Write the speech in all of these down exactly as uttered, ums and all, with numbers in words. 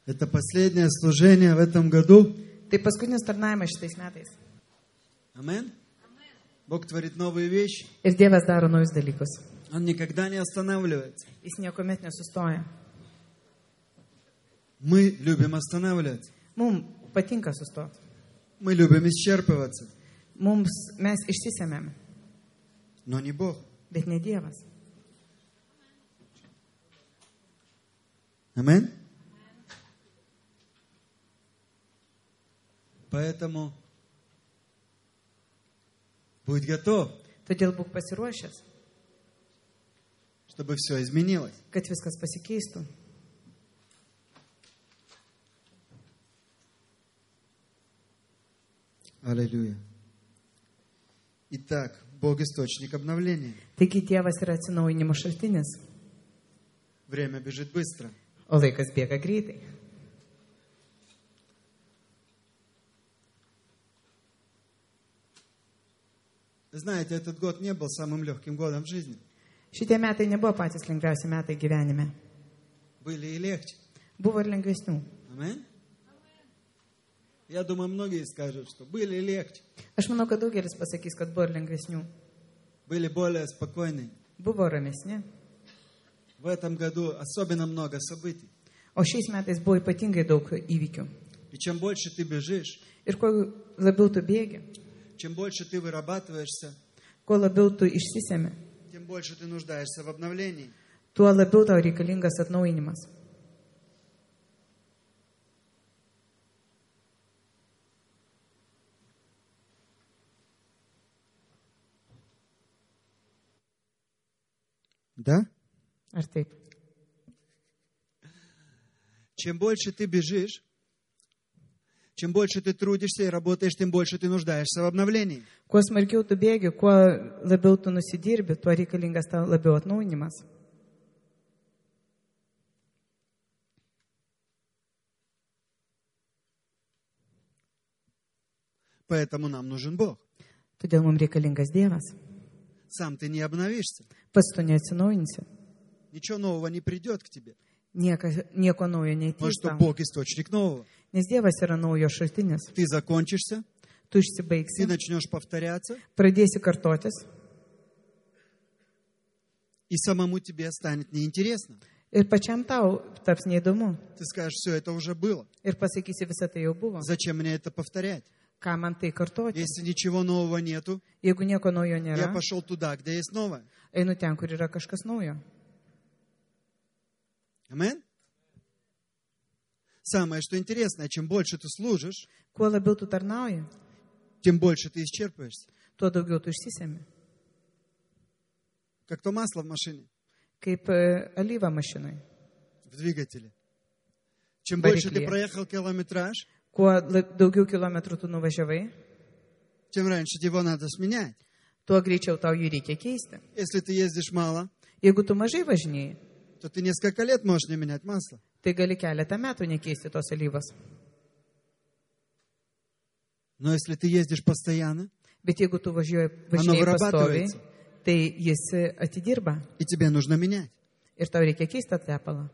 Это последнее служение в этом году. Tai paskutinis tarnavimas šitais metais. Амин. Бог творит новые вещи. Ir Dievas daro naujus dalykus. Он никогда не останавливается. Jis niekuomet nesustoja. Мы любим останавливаться. Mums patinka sustoti. Мы любим исчерпываться. Mums mes išsisėmėme, Но не Бог. bet ne Dievas. Амин. Поэтому будь готов, Todėl būk pasiruošęs, чтобы все изменилось. kad viskas pasikeistų. Аллилуйя. Итак, Бог источник обновления. Taigi Dievas yra atsinaujinimo šaltinis, Время бежит быстро. o laikas bėga greitai. Знаете, этот год не был самым легким годом в жизни. Šitie metai nebuvo patys lengviausi metai gyvenime. Были и легче. Buvo ir lengvesnių. Аминь. Я думаю, многие скажут, что были и легче. Aš manau, kad daugelis pasakys, kad buvo ir lengvesnių. Были более спокойные. Buvo ramesni. В этом году особенно много событий. O šiais metais buvo ypatingai daug įvykių. И чем больше ты бежишь, Ir kuo labiau tu bėgi, чем больше ты вырабатываешься, kuo labiau tu išsisemi, тем больше ты нуждаешься в обновлении. tuo labiau tau reikalingas atnaujinimas. Да? Ar taip? Чем больше ты бежишь, чем больше ты трудишься и работаешь, тем больше ты нуждаешься в обновлении. Kuo smarkiau tu bėgi, kuo labiau tu nusidirbi, tuo reikalingas tau labiau atnaujinimas. Поэтому нам нужен Бог. Todėl mums reikalingas Dievas. Сам ты не обновишься. Pats tu neatsinaujinsi. Ничего нового не придет к тебе. Nieko, nieko naujo Потому neateis что tau. Бог источник нового. Nes Dievas yra naujo šaltinis. Ты закончишься, Tu ты išsibaigsi, начнешь повторяться, pradėsi kartotis и самому тебе станет неинтересно. ir pačiam tau taps neįdomu. Ты скажешь, все это уже было. Ir pasakysi, visą tai jau buvo. Зачем мне это повторять? Ką man tai kartoti? Если ничего нового нету, Jeigu nieko naujo я nėra, пошел туда, где есть новое. einu ten, kur yra kažkas naujo. Амин? Самое, что интересное, чем больше ты служишь, Kuo labiau tu tarnauji, тем больше ты исчерпываешься. tuo daugiau tu išsisemi. Как то масло в машине, Kaip e, alyva mašinai. в двигателе. Чем Барикле. больше ты проехал километраж, Kuo la- daugiau kilometrų tu nuvažiavai, тем раньше его надо сменять. tuo greičiau tau jį reikia keisti. Если ты ездишь мало, Jeigu tu mažai važinėjai, то ты несколько лет можешь не менять масло. tai gali keletą metų nekeisti tos alyvos. Но если ты ездишь постоянно, Bet jeigu tu važiuoji, Mano važinėjai pastoviai, vyrabatuojasi. tai jis atidirba и тебе нужно менять. ir tau reikia keisti tą tepalą.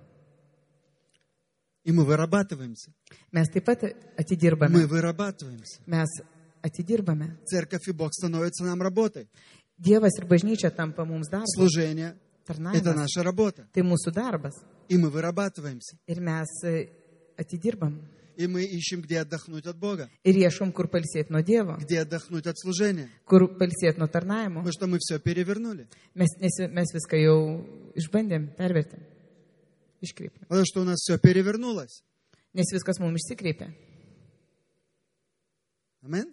И мы вырабатываемся. Mes taip pat atidirbame. Мы вырабатываемся. Mes atidirbame. Церковь и Бог становятся нам работой. Dievas ir bažnyčia tampa mums darbu. Служение – это Tarnavimas. наша работа. Tai mūsų darbas. И мы вырабатываемся. Ir mes e, atidirbam. И мы ищем, где отдохнуть от Бога, Ir ieškom, kur palsėti nuo Dievo, где отдохнуть от служения. kur palsėti nuo tarnavimo. Потому что мы все перевернули. Mes, nes, mes viską jau išbandėm, pervertėm, iškreipėm. Потому что у нас все перевернулось. Nes viskas mums išsikreipė. Амин?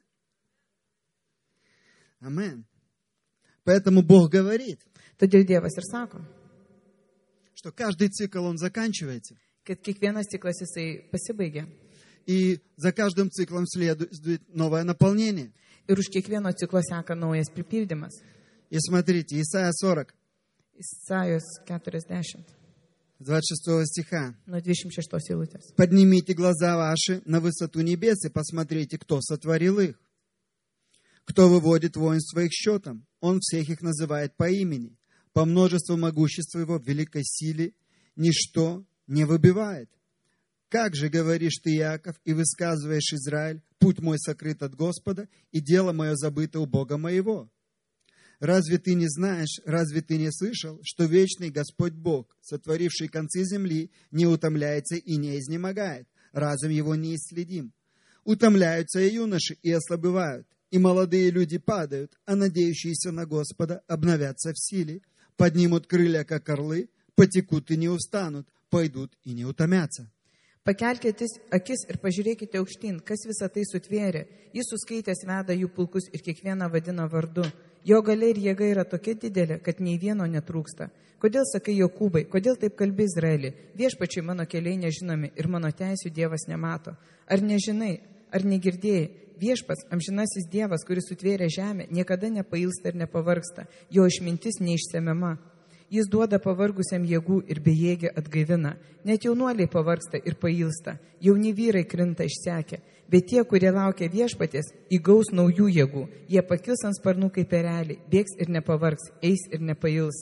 Амин. Поэтому Бог говорит, Todėl Dievas ir sako, что каждый цикл, он заканчивается. kad kiekvienas ciklas jisai pasibaigia. И за каждым циклом следует новое наполнение. Ir už kiekvieno ciklo seka naujas pripildymas. И смотрите, Исайя сорок, Isajos keturiasdešimt, двадцать шестого стиха. nuo dvidešimt šeštos eilutės. «Поднимите глаза ваши на высоту небес и посмотрите, кто сотворил их. Кто выводит воинство их счетом? Он всех их называет по имени. По множеству могущества его в великой силе ничто не выбивает. Как же говоришь ты, Иаков, и высказываешь, Израиль, путь мой сокрыт от Господа, и дело мое забыто у Бога моего? Разве ты не знаешь, разве ты не слышал, что вечный Господь Бог, сотворивший концы земли, не утомляется и не изнемогает, разум его неисследим? Утомляются и юноши, и ослабевают, и молодые люди падают, а надеющиеся на Господа обновятся в силе, поднимут крылья, как орлы, потекут и не устанут, пойдут и не утомятся. Pakelkite akis ir pažiūrėkite aukštyn, kas visą tai sutvėrė. Jis suskaitęs veda jų pulkus ir kiekvieną vadina vardu. Jo galia ir jėga yra tokia didelė, kad nei vieno netrūksta. Kodėl sakai Jokūbai, kodėl taip kalbi Izraelį? Viešpačiai mano keliai nežinomi ir mano teisių Dievas nemato. Ar nežinai, ar negirdėjai? Viešpats, amžinasis Dievas, kuris sutvėrė žemę, niekada nepailsta ir nepavargsta. Jo išmintis neišsemiama. Jis duoda pavargusiam jėgų ir bejėgį atgaivina. Net jaunuoliai pavargsta ir pailsta. Jauni vyrai krinta išsekę. Bet tie, kurie laukia viešpaties, įgaus naujų jėgų. Jie pakils ant sparnų kaip ereliai, bėgs ir nepavargs, eis ir nepails.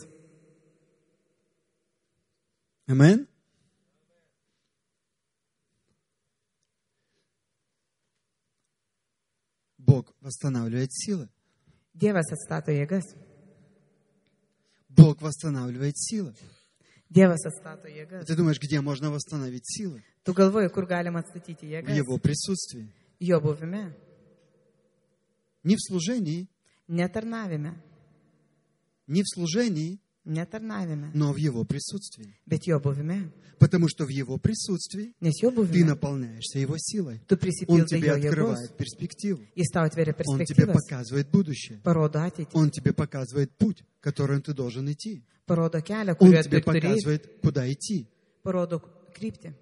Amen. Бог восстанавливает силы. Dievas atstato jėgas. Бог восстанавливает силы. Dievas atstato jėgas. Ты думаешь, где можно восстановить силы? Tu galvoji, kur galima atstatyti В jėgas? Его присутствии. Jo buvime, Не в служении, netarnavime, не в служении, netarnavime, но в Его присутствии. bet jo buvime. Потому что в Его присутствии Nes jo ты buvime наполняешься Его силой. tu Он prisipildai тебе jo jėgos. открывает перспективу. Jis tau atveria Он тебе perspektyvas, показывает будущее. parodo ateitį, Он тебе показывает путь, которым ты должен идти. parodo kelią, Он kuriuo тебе tu turi eiti, показывает, куда идти. parodo kryptį.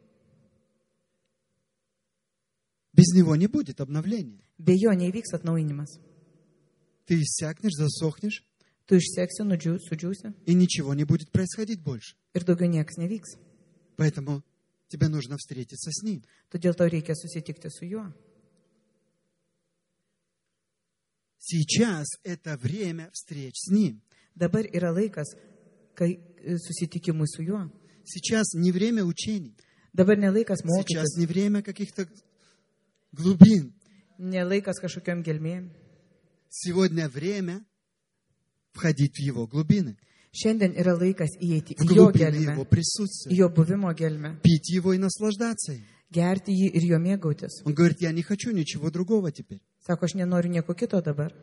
Без Него не будет обновления. Be jo neįvyks atnaujinimas. Ты иссякнешь, засохнешь, Tu išseksi, nudžiū, sudžiūsi и ничего не будет происходить больше. ir daugiau niekas nevyks. Поэтому тебе нужно встретиться с Ним. Todėl tau reikia susitikti su juo. Сейчас это время встреч с Ним. Dabar yra laikas, kai e, susitikimui su juo. Сейчас не время учений. Dabar ne laikas Сейчас mokytis, не время каких-то глубин. ne laikas kažkokiam gelmėm. Сегодня время входить в Его глубины, Šiandien yra laikas įeiti в į jo глубины gelmę, Его į присутствия, jo buvimo gelmę, пить Его и наслаждаться им. gerti jį ir jo mėgautis. Он говорит, я не хочу ничего другого теперь. Sako, aš nenoriu nieko kito dabar.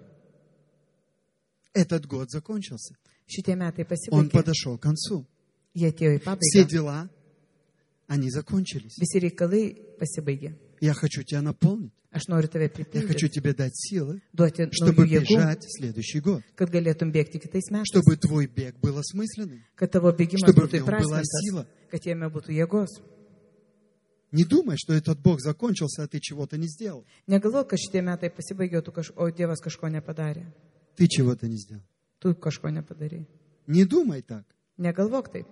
Этот год закончился. Šitie metai Он pasibaigė. подошел к концу. Jie atėjo į Все pabaigą. дела, они закончились. Visi reikalai pasibaigė. Я хочу тебя наполнить. Aš noriu tave Я хочу pripildyti, тебе дать силы, duoti чтобы naujų jėgų, бежать в следующий год. kad galėtum bėgti kitais metais, Чтобы твой бег был осмысленным. kad tavo bėgimas чтобы būtų в нем была įprasmintas, сила. kad jame būtų jėgos. Не думай, что этот Бог закончился, а ты чего-то не сделал. Negalvok, kad šitie metai pasibaigė, tu kaž... o Dievas kažko nepadarė. Ты чего-то не сделал. Tu kažko nepadarė. Не думай так. Negalvok taip.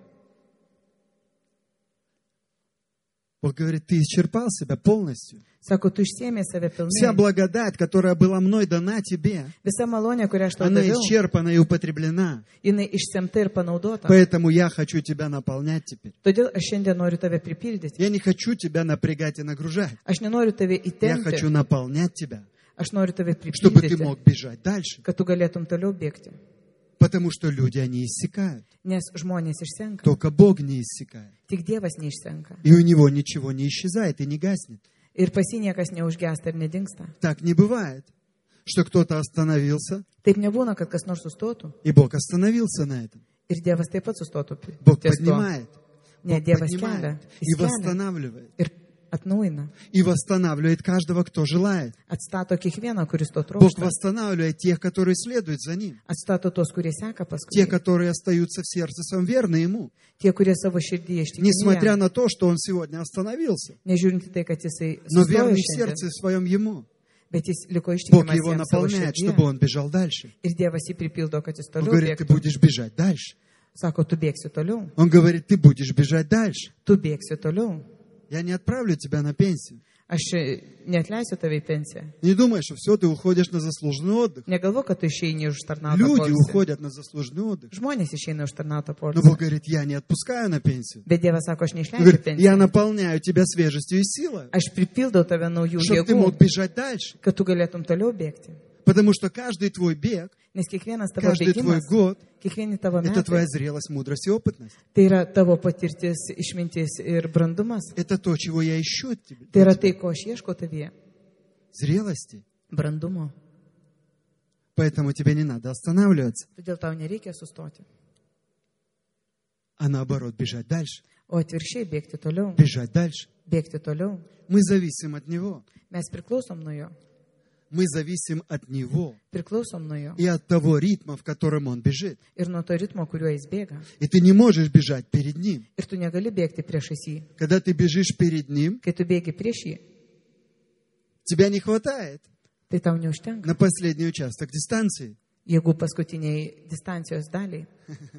Бог говорит, ты исчерпал себя полностью. Sako, tu išsėmė save Вся pilnai. благодать, которая была мной дана тебе, Visa malonė, kurią aš tau она daviau, исчерпана и употреблена. jinai išsemta ir panaudota. Поэтому я хочу тебя наполнять теперь. Todėl aš šiandien noriu tave pripildyti. Я не хочу тебя напрягать и нагружать. Aš nenoriu tave Я хочу įtempti. наполнять тебя, Aš noriu tave чтобы ты pripildyti, мог бежать дальше. kad tu galėtum toliau bėgti. Потому что люди, они иссякают. Nes žmonės išsenka. Только Бог не иссякает. Tik Dievas neišsenka. И у Него ничего не исчезает и не гаснет. Ir pas jį niekas neužgęsta ir nedingsta. Так не бывает, что кто-то остановился, Taip nebūna, kad kas nors sustotų и Бог остановился на этом. ir Dievas taip pat sustotų pi- Бог ties tuo. поднимает, Ne, Бог Dievas поднимает kelia. и Jis kelia восстанавливает. ir atnaujina. И восстанавливает каждого, кто желает. Atstato kiekvieną, kuris to Бог trokšta. восстанавливает тех, которые следуют за Ним. Atstato tos, kurie seka paskui. Те, которые остаются в сердце своем верны Ему. Tie, kurie savo širdyje ištikimi. Несмотря jam. на то, что Он сегодня остановился. Nežiūrint į tai, kad jisai Но sustojo верный в šiandien, сердце своем Ему. bet jis liko Бог ištikimas его jam savo наполняет, širdyje. чтобы он бежал дальше. Ir Dievas jį pripildo, kad jis Он toliau говорит, ты bėgtų. будешь бежать дальше. Sako, tu bėgsi toliau. Он говорит, ты будешь бежать дальше. Tu bėgsi toliau. Я не отправлю тебя на пенсию. Aš neatleisiu tave į pensiją. Не думай, что все, ты уходишь на заслуженный отдых. Negalvo, kad tu išeini už tarnautą Люди poilsį. уходят на заслуженный отдых. Žmonės išeina už tarnautą Но poilsį. Бог говорит, я не отпускаю на пенсию. Bet Dievas sako, aš Он neišleidžiu говорит, я pensiją. наполняю тебя свежестью и силой, Aš pripildau tave naujų чтобы ты jėgų, мог бежать дальше. kad tu galėtum toliau bėgti. Потому что каждый твой бег, Nes kiekvienas tavo каждый твой bėgimas, год, kiekvieni tavo это твоя metai, зрелость, мудрость и опытность. tai yra tavo patirtis, išmintis ir brandumas. Это то, чего я ищу от тебя. Tai yra tai, ko aš ieškau tavyje. Зрелости. Brandumo. Поэтому тебе не надо останавливаться, Todėl tau nereikia sustoti. а наоборот бежать дальше. O atvirkščiai bėgti toliau. Бежать дальше. Bėgti toliau. Мы зависим от Него. Mes priklausom nuo jo. Мы зависим от Него Priklausom nuo jo. и от того ритма, в котором Он бежит. Ir nuo to ritmo, kuriuo jis bėga. И ты не можешь бежать перед Ним. Ir tu negali bėgti priešais jį. Когда ты бежишь перед Ним, Kai tu bėgi prieš jį, тебя не хватает tai tau neužtenka. на последний участок дистанции. Jeigu paskutiniai distancijos daliai,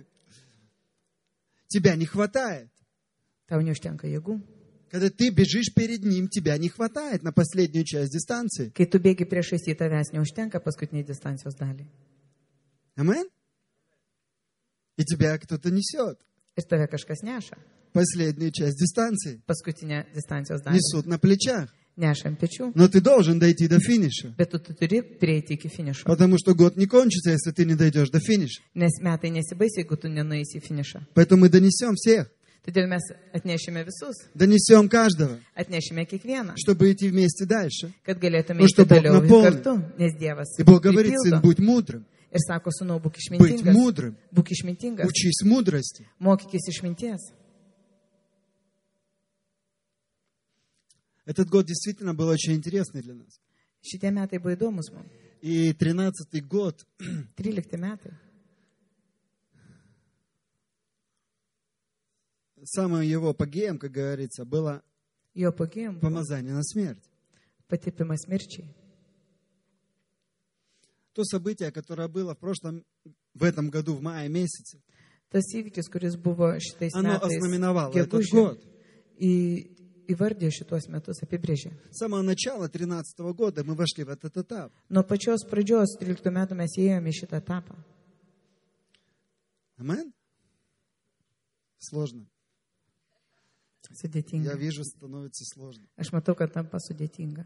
Тебя не хватает. tau neužtenka jėgų. Когда ты бежишь перед Ним, тебя не хватает на последнюю часть дистанции. Kai tu bėgi priešais jį, tavęs neužtenka paskutiniai distancijos daliai. Амен? И тебя кто-то несет. Ir tave kažkas neša. Последнюю часть дистанции. Paskutinę distancijos dalį. Несут на плечах. Neša ant pečių. Но ты должен дойти до финиша. Bet tu, tu turi prieiti iki finišo. Потому что год не кончится, если ты не дойдешь до финиша. Nes metai nesibais, jeigu tu nenueisi į finišą. Поэтому мы донесем всех. Todėl mes atnešime visus. Донесем каждого, Atnešime kiekvieną. чтобы идти вместе дальше. Kad galėtume Nu, eiti что Бог toliau ir наполнит. kartu. Nes Dievas И Бог говорит, сын, pripildo. будь мудрым. Ir sako, sūnau, būk Быть išmintingas. мудрым. Būk išmintingas. Учись мудрости. Mokykis išminties. Этот год действительно был очень интересный для нас. Šitie metai buvo įdomus mums. И тринадцатый год, trylikti metai. самым его апогеем, как говорится, было Jo pagėjom помазание на смерть. patipimas mirčiai. То событие, которое было в прошлом, в этом году, в мае месяце, Tas įvykis, kuris buvo šitais оно metais ознаменовало этот gegužė, год. į, įvardė šitos metus, apibrėžė. С самого начала тринадцатого года мы вошли в этот этап. Nuo pačios pradžios tryliktų metų mes įėjome į šitą etapą. Амен? Сложно. Я Sudėtinga. вижу, становится сложно. Aš matau, kad tampa sudėtinga.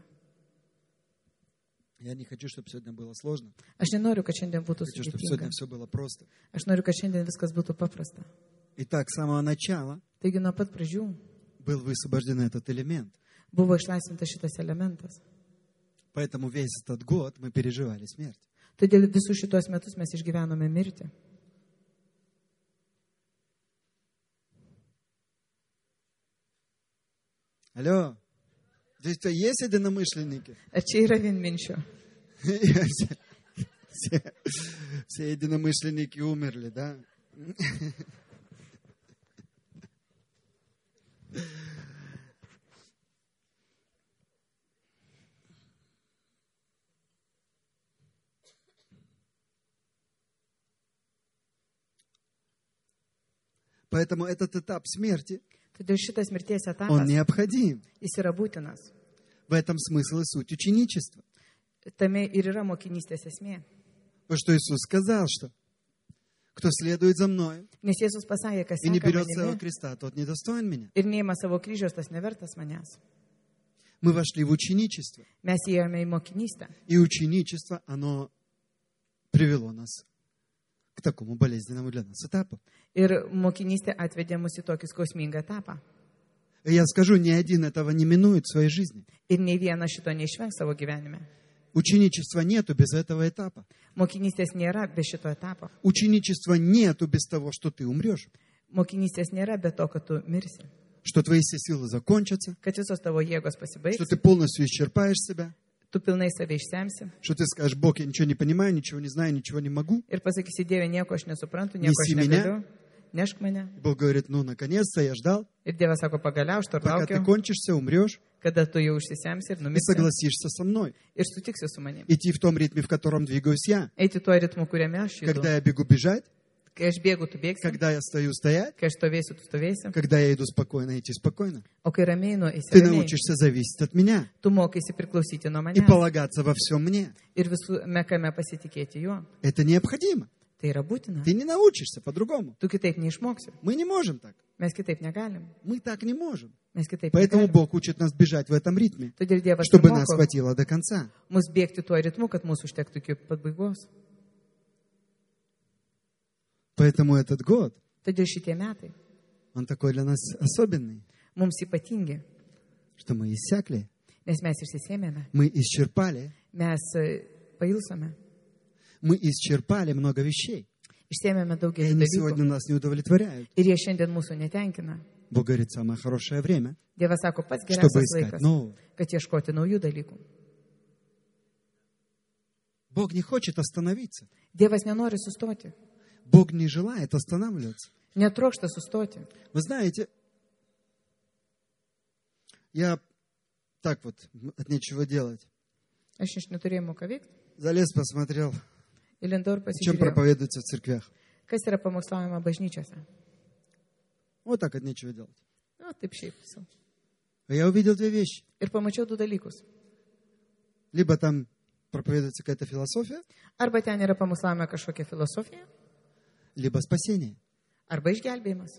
Я не хочу, чтобы сегодня было сложно. Aš nenoriu, kad šiandien būtų Хочу, чтобы sudėtinga. сегодня все было просто. Aš noriu, kad šiandien viskas būtų paprasta. Итак, с самого начала Taigi nuo pat pradžių был высвобожден этот элемент. buvo išlaisvintas šitas elementas. Поэтому весь этот год мы переживали смерть. Todėl visus šitos metus mes išgyvenome mirtį. Алло, здесь кто есть единомышленники? Ar čia yra vienminčio? Все, все- все единомышленники умерли, да? Поэтому этот этап смерти, Todėl šitas mirties он etapas, необходим. jis yra būtinas. В этом смысл и суть ученичества. Tame ir yra mokinystės esmė. Потому что Иисус сказал, что кто следует за мной Nes Jėzus pasakė, kas и не seka берет своего manimi креста, тот недостоин меня. ir neima savo kryžiaus, tas nevertas manęs. Мы вошли в ученичество. Mes įėjome į mokinystę. И ученичество, оно привело нас к такому болезненному для нас этапу. Ir mokinystė atvedė mus į tokį skausmingą etapą. И я скажу, ни один этого не минует в своей жизни. Ir nei viena šito neišvengs savo gyvenime. Ученичества нету без этого этапа. Mokinystės nėra be šito etapo. Ученичества нету без того, что ты умрешь. Mokinystės nėra be to, kad tu mirsi. Что твои все силы закончатся. Kad visos tavo jėgos pasibaigs. Что ты полностью исчерпаешь себя. Tu pilnai save išsemsi. Что ты скажешь, Бог, я ничего не понимаю, ничего не знаю, ничего не могу. Ir pasakysi, Dieve, nieko aš nesuprantu, nieko aš Nesi mane. negaliu. Nešk mane. Бог говорит, ну, наконец-то я ждал. Ir Dievas sako, pagaliau, aš to ir Пока ты laukiu, кончишься, умрешь kada tu jau užsisemsi ir и numirsi. согласишься со мной. Ir sutiksi su manim. Идти в том ритме, в котором двигаюсь я. Eiti tuo ritmu, kuriame aš judu. Когда я бегу бежать, Kai aš bėgu, tu bėgsi. Когда я стою стоять, Kai aš stovėsiu, tu stovėsi. когда я иду спокойно, идти спокойно. O kai ramiai nuo Ты įsiramiai, научишься зависеть от меня tu mokysi priklausyti nuo и manęs. полагаться во всем мне. Ir visuome kame pasitikėti juo. Это необходимо. Tai yra būtina. Ты не научишься по-другому. Tu kitaip neišmoksi. Мы не можем так. Mes kitaip negalim. Мы так не можем. Mes kitaip Поэтому negalim. Бог учит нас бежать в этом ритме, Todėl Dievas чтобы ir нас moko хватило до конца. mus bėgti tuo ritmu, kad mūsų užtektų iki pabaigos. Поэтому этот год, Todėl šitie metai он такой для нас особенный, mums ypatingi, что мы иссякли, nes mes išsisėmėme, мы исчерпали, mes e, pailsome, мы исчерпали много вещей. išsėmėme И daugelį они сегодня dalykų нас не удовлетворяют. ir jie šiandien mūsų netenkina. Бог говорит, самое хорошее время, Dievas sako, pats чтобы geriausias искать laikas, нового. kad ieškoti naujų dalykų. Бог не хочет остановиться. Dievas nenori sustoti, Бог не желает останавливаться. netrokšta sustoti. Вы знаете, я так вот, от нечего делать, Aš iš neturėjimo ką veikti. залез, посмотрел, Įlindau ir о чем pasižiūrėjau, проповедуется в церквях. kas yra pamokslaujama bažnyčiose. Вот так от nечего делать. Na, taip šiaip. Sau. А я увидел две вещи. Ir pamačiau du dalykus. Либо там проповедуется какая-то философия, Arba ten yra pamokslaujama kažkokia filosofija, либо спасение. arba išgelbėjimas.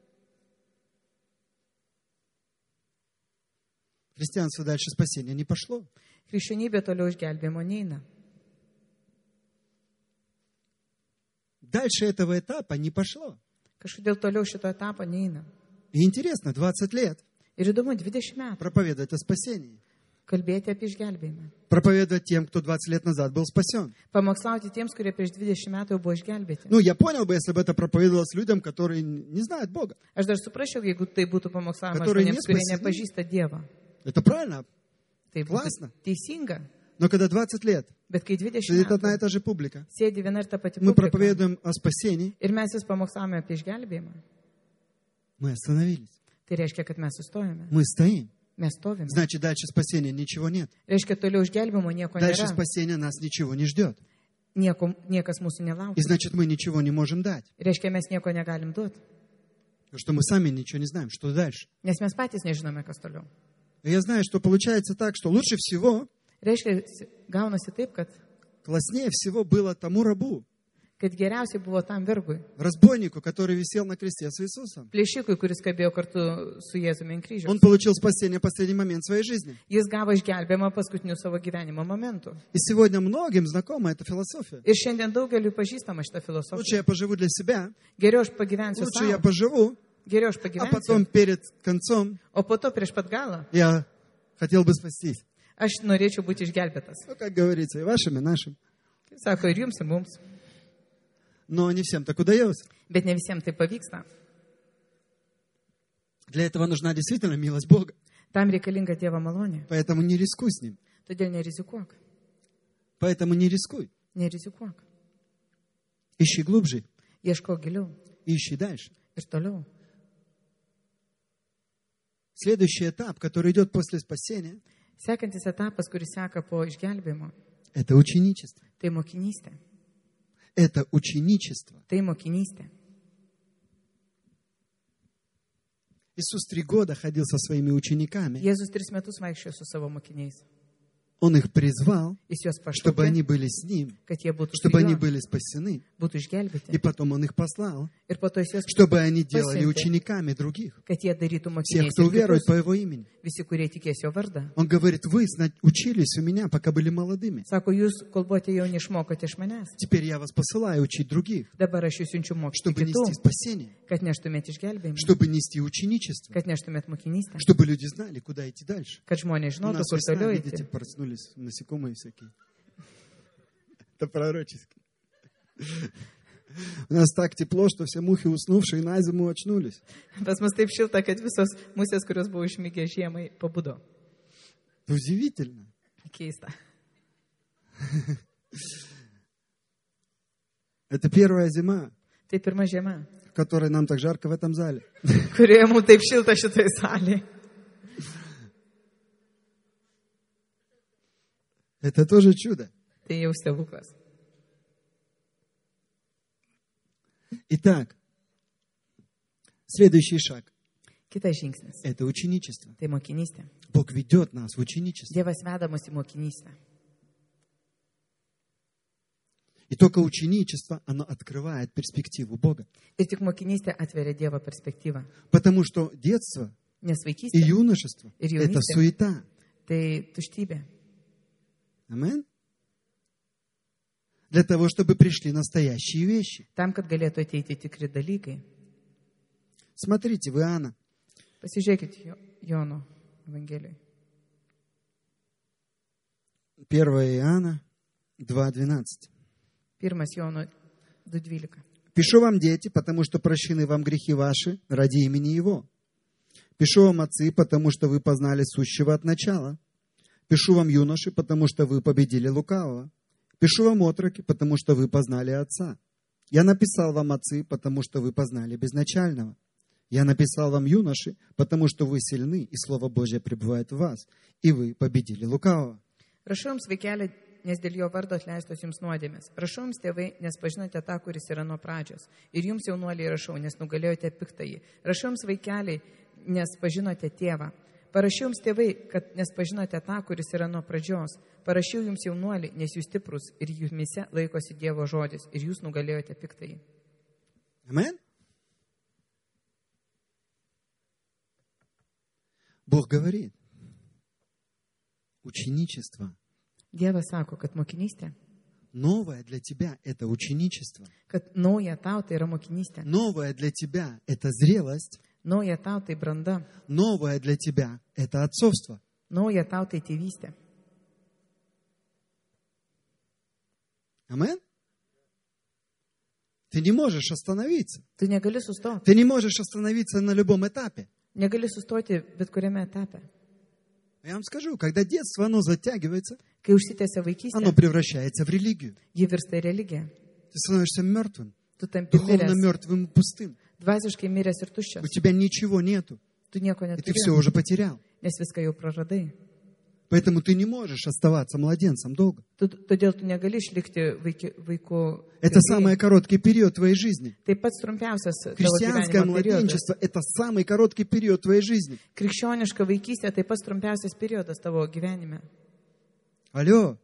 Христианство дальше спасения не пошло. Krikščionybė toliau išgelbėjimo neina. Дальше этого этапа не пошло. Kažkodėl toliau šito etapo neina. И интересно, двадцать лет Ir įdomu, dvidešimt metų проповедовать о спасении. kalbėti apie išgelbėjimą. Проповедовать тем, кто двадцать лет назад был спасен. Pamokslauti tiems, kurie prieš dvidešimt metų jau buvo išgelbėti. Ну, я понял бы, если бы это проповедовалось людям, которые не знают Бога. Aš dar suprasčiau, jeigu tai būtų pamokslavimas Которые žmonėms, kurie nespaseni. nepažįsta Dievą. Это правильно. Tai Классно. būtų teisinga. Но когда двадцать лет Bet kai dvidešimt сидит одна и metų та же публика, sėdi viena ir ta pati мы publika проповедуем о спасении, ir mes vis pamokslavome apie išgelbėjimą, мы остановились. tai reiškia, kad mes sustojame. Мы стоим. Mes stovime. Значит, dальше спасения ничего нет. Reiškia, toliau išgelbėjimo nieko Дальше nėra. спасения нас ничего не ждет. Nieko, niekas mūsų И nelaukia. значит, мы ничего не можем дать. Reiškia, mes nieko negalim duoti. Потому что мы сами ничего не знаем, что дальше. Nes mes patys nežinome, kas toliau. И я знаю, что получается так, что лучше всего, Reiškia, gaunasi taip, kad, класснее всего было тому рабу, kad geriausiai buvo tam vergui, разбойнику, который висел на кресте с Иисусом. plėšikui, kuris kabėjo kartu su Jėzumi ant kryžiaus. Он получил спасение в последний момент своей жизни. Jis gavo išgelbėjimą paskutiniu savo gyvenimo momentu. И сегодня многим знакома эта философия. Ir šiandien daugeliu pažįstama šitą Лучше filosofiją. я поживу для себя, Geriau aš pagyvensiu лучше я savo, поживу, geriau aš а pagyvensiu, потом перед концом o po to prieš pat galą я хотел бы спастись. aš norėčiau būti išgelbėtas. Ну, как говорится, и вашим, и нашим. Sako, ir jums, ir mums. Но не всем так удается. Bet ne visiems tai pavyksta. Для этого нужна действительно милость Бога. Tam reikalinga Dievo malonė. Поэтому не рискуй с Ним. Todėl nerizikuok. Поэтому не рискуй. Nerizikuok. Ищи глубже, Ieško giliau ищи дальше. ir toliau. Следующий этап, который идет после спасения, Sekantis etapas, kuris seka po išgelbėjimo, это ученичество. tai mokinystė. Это ученичество. Tai mokinystė. Иисус три года ходил со своими учениками. Jėzus tris metus vaikščiojo su savo mokiniais. Он их призвал, Jis juos чтобы они pašaukė, были с Ним, kad jie būtų su чтобы они juo, были спасены. būtų И išgelbėti. потом Он их послал, Ir po to jis juos чтобы они делали pasiuntė, учениками других. kad jie darytų Всех, mokiniais кто ir уверует kitus, по Его имени. visi, kurie tikės jo vardą. Он говорит, вы зна- учились у меня, пока были молодыми. Sako, jūs, kol buvote jauni, išmokote iš manęs. Теперь я вас посылаю учить других, Dabar aš jūs siunčiu mokyti чтобы kitų, нести спасение, kad neštumėt išgelbėjimą, чтобы нести ученичество, kad neštumėt mokinystę, чтобы люди знали, куда идти дальше. kad žmonės У žinotų, нас kur весна, toliau видите, eiti. проснулись насекомые всякие. Это пророчески. У нас так тепло, что все мухи, уснувшие на зиму, очнулись. Pas mus taip šilta, kad visos musės, kurios buvo išmygę žiemai, pabudo. Это удивительно. Keista. Это первая зима, Tai pirma žiema, в которой нам так жарко в этом зале. kurioje mums taip šilta šitoj salėje. Это тоже чудо. Tai jau stebuklas. Итак, следующий шаг Kitas žingsnis. – это ученичество. Tai mokinystė. Бог ведет нас в ученичество. Dievas veda mus į mokinystę. И только ученичество, оно открывает перспективу Бога. Ir tik mokinystė atveria Dievo perspektyvą. Потому что детство Nes и vaikystė юношество – ir это jaunystė суета. tai tuštybė. Амен? Для того, чтобы пришли настоящие вещи. Tam, kad galėtų ateiti tikri dalykai. Смотрите, в Иоанна. Pasižiūrėkit Jo- Jono Evangelijoje. первое Иоанна два двенадцать. Pirmas Jono du dvylika. «Пишу вам, дети, потому что прощены вам грехи ваши ради имени Его. Пишу вам, отцы, потому что вы познали сущего от начала. Пишу вам, юноши, потому что вы победили лукавого. Пишу вам, отроки, потому что вы познали Отца. Я написал вам, отцы, потому что вы познали безначального. Я написал вам, юноши, потому что вы сильны, и Слово Божье пребывает в вас, и вы победили лукавого». Rašau jums, vaikeli, nes dėl jo vardo atleistos jums nuodėmės. Rašau jums, tėvai, nes pažinote tą, kuris yra nuo pradžios. Ir jums, jaunuoliai, rašau, nes nugalėjote piktąjį. Rašau jums, vaikeliai, nes pažinote tėvą. Parašiau jums, tėvai, kad nes pažinote tą, kuris yra nuo pradžios. Parašiau jums, jaunuoliai, nes jūs stiprus ir jumise laikosi Dievo žodis. Ir jūs nugalėjote piktąjį. Амен? Бог говорит, ученичество. Dievas sako, kad mokinystė, Новое для тебя – это ученичество. kad nauja tau tai yra mokinystė. Новое для тебя – это зрелость. Nauja tau tai branda. Новое для тебя – это отцовство. Nauja tau tai tėvystė. Амен? Ты не можешь остановиться. Tu negali sustoti. Ты не можешь остановиться на любом этапе. Negali sustoti bet kuriame etape. Я вам скажу, когда детство, оно затягивается, Kai užsitęsia vaikystė, оно превращается в религию. ji virsta į religiją. Ты становишься мертвым, Tu tampi духовно miręs, мертвым и пустым. dvasiškai miręs ir tuščias. У тебя ничего нету, Tu nieko и ты все neturi, уже потерял. nes viską jau praradai. Поэтому ты не можешь оставаться младенцем долго. Tu, todėl tu negali išlikti vaiki, vaiku. Это самый короткий период твоей жизни. Tai pats trumpiausias tavo Христианское gyvenimo periodas. младенчество – это самый короткий период твоей жизни. Krikščioniška vaikystė tai pats trumpiausias periodas tavo gyvenime. Алло.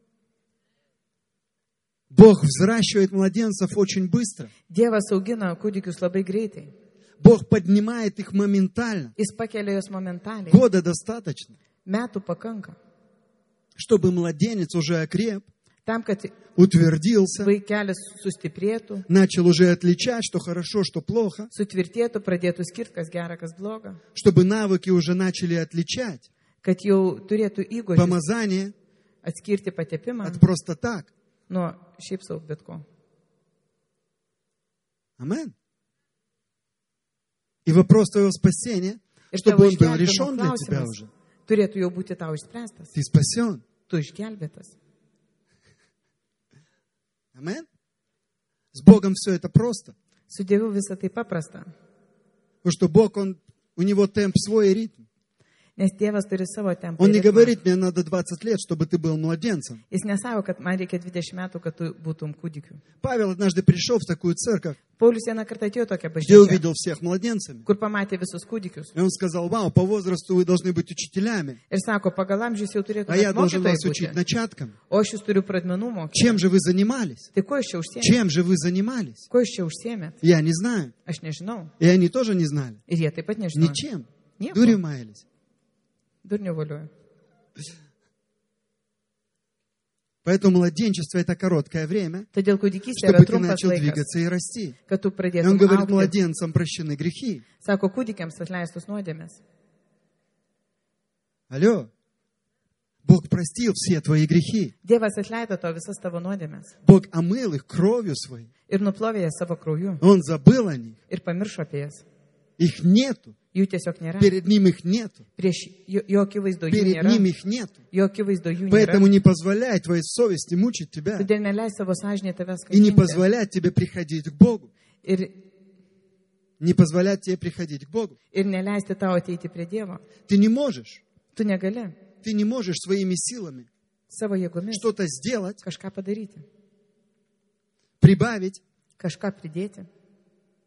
Бог взращивает младенцев очень быстро. Dievas augina kūdikius labai greitai. Бог поднимает их моментально. Jis pakelia juos momentaliai. Года достаточно, Metų pakanka. чтобы младенец уже окреп, Tam, kad утвердился, vaikelis sustiprėtų, начал уже отличать, что хорошо, что плохо, sutvirtėtų, pradėtų skirti, kas gera, kas bloga. чтобы навыки уже начали отличать Kad jau turėtų įgūdžius помазание atskirti patepimą от просто так. nuo šiaip savo bet ko. Амен. И вопрос твоего спасения, Ir чтобы tavo он был išgelbėjimo решен для тебя klausimas уже. turėtų jau būti tau išspręstas. Ты спасен. Tu išgelbėtas. Амен. С Богом все это просто. Su Dievu visą tai paprasta. Потому что Бог, он, у него темп свой и ритм. Nes Dievas turi savo tempą. Он ir не ritmą. говорит, мне надо двадцать лет, чтобы ты был младенцем. Jis nesako, kad man reikia dvidešimt metų, kad tu būtum kūdikiu. Павел однажды пришел в такую церковь, Paulius vieną kartą atėjo tokią где bažnyčią, увидел всех младенцами. kur pamatė visus kūdikius. И он сказал, вау, по возрасту вы должны быть учителями, Ir sako, pagal amžius jau turėtų а я должен mokytojai вас учить būti. начаткам. O aš jūs turiu pradmenų mokyti. Чем же вы занимались? Tai ko jūs čia užsiemėte? Чем же вы занимались? Ko jūs čia užsiemėt? Я не знаю. Aš nežinau. И они тоже не знали. Ir jie taip pat nežino. Ничем. Nieko. Дурью маялись. Durnių valiuoju. Поэтому младенчество – это короткое время, Todėl kūdikystė yra чтобы ты trumpas начал laikas, двигаться и расти. kad tu И он pradėtum говорит, augti. младенцам прощены грехи. Sako, kūdikiams atleistus nuodėmės. Алло. Bог простил все твои грехи. Dievas atleido to visas tavo nuodėmės. Бог омыл их кровью своей. Ir nuplovė jas savo krauju. Он забыл о них. Ir pamiršo apie jas. Их нету. Jų tiesiog nėra. Перед ним их нету. Prieš jo, jo akivaizdo jų Перед nėra. ним их нету. Jo akivaizdo jų nėra. Поэтому не позволяй твоей совести мучить тебя. Todėl neleis savo sąžinė tavęs И не kankinti. позволять тебе приходить к Богу. Ir, Не позволять тебе приходить к Богу. ir neleisti tau ateiti prie Dievo. Ты не можешь. Tu negali Ты не можешь своими силами savo jėgomis что-то сделать, kažką padaryti, прибавить kažką pridėti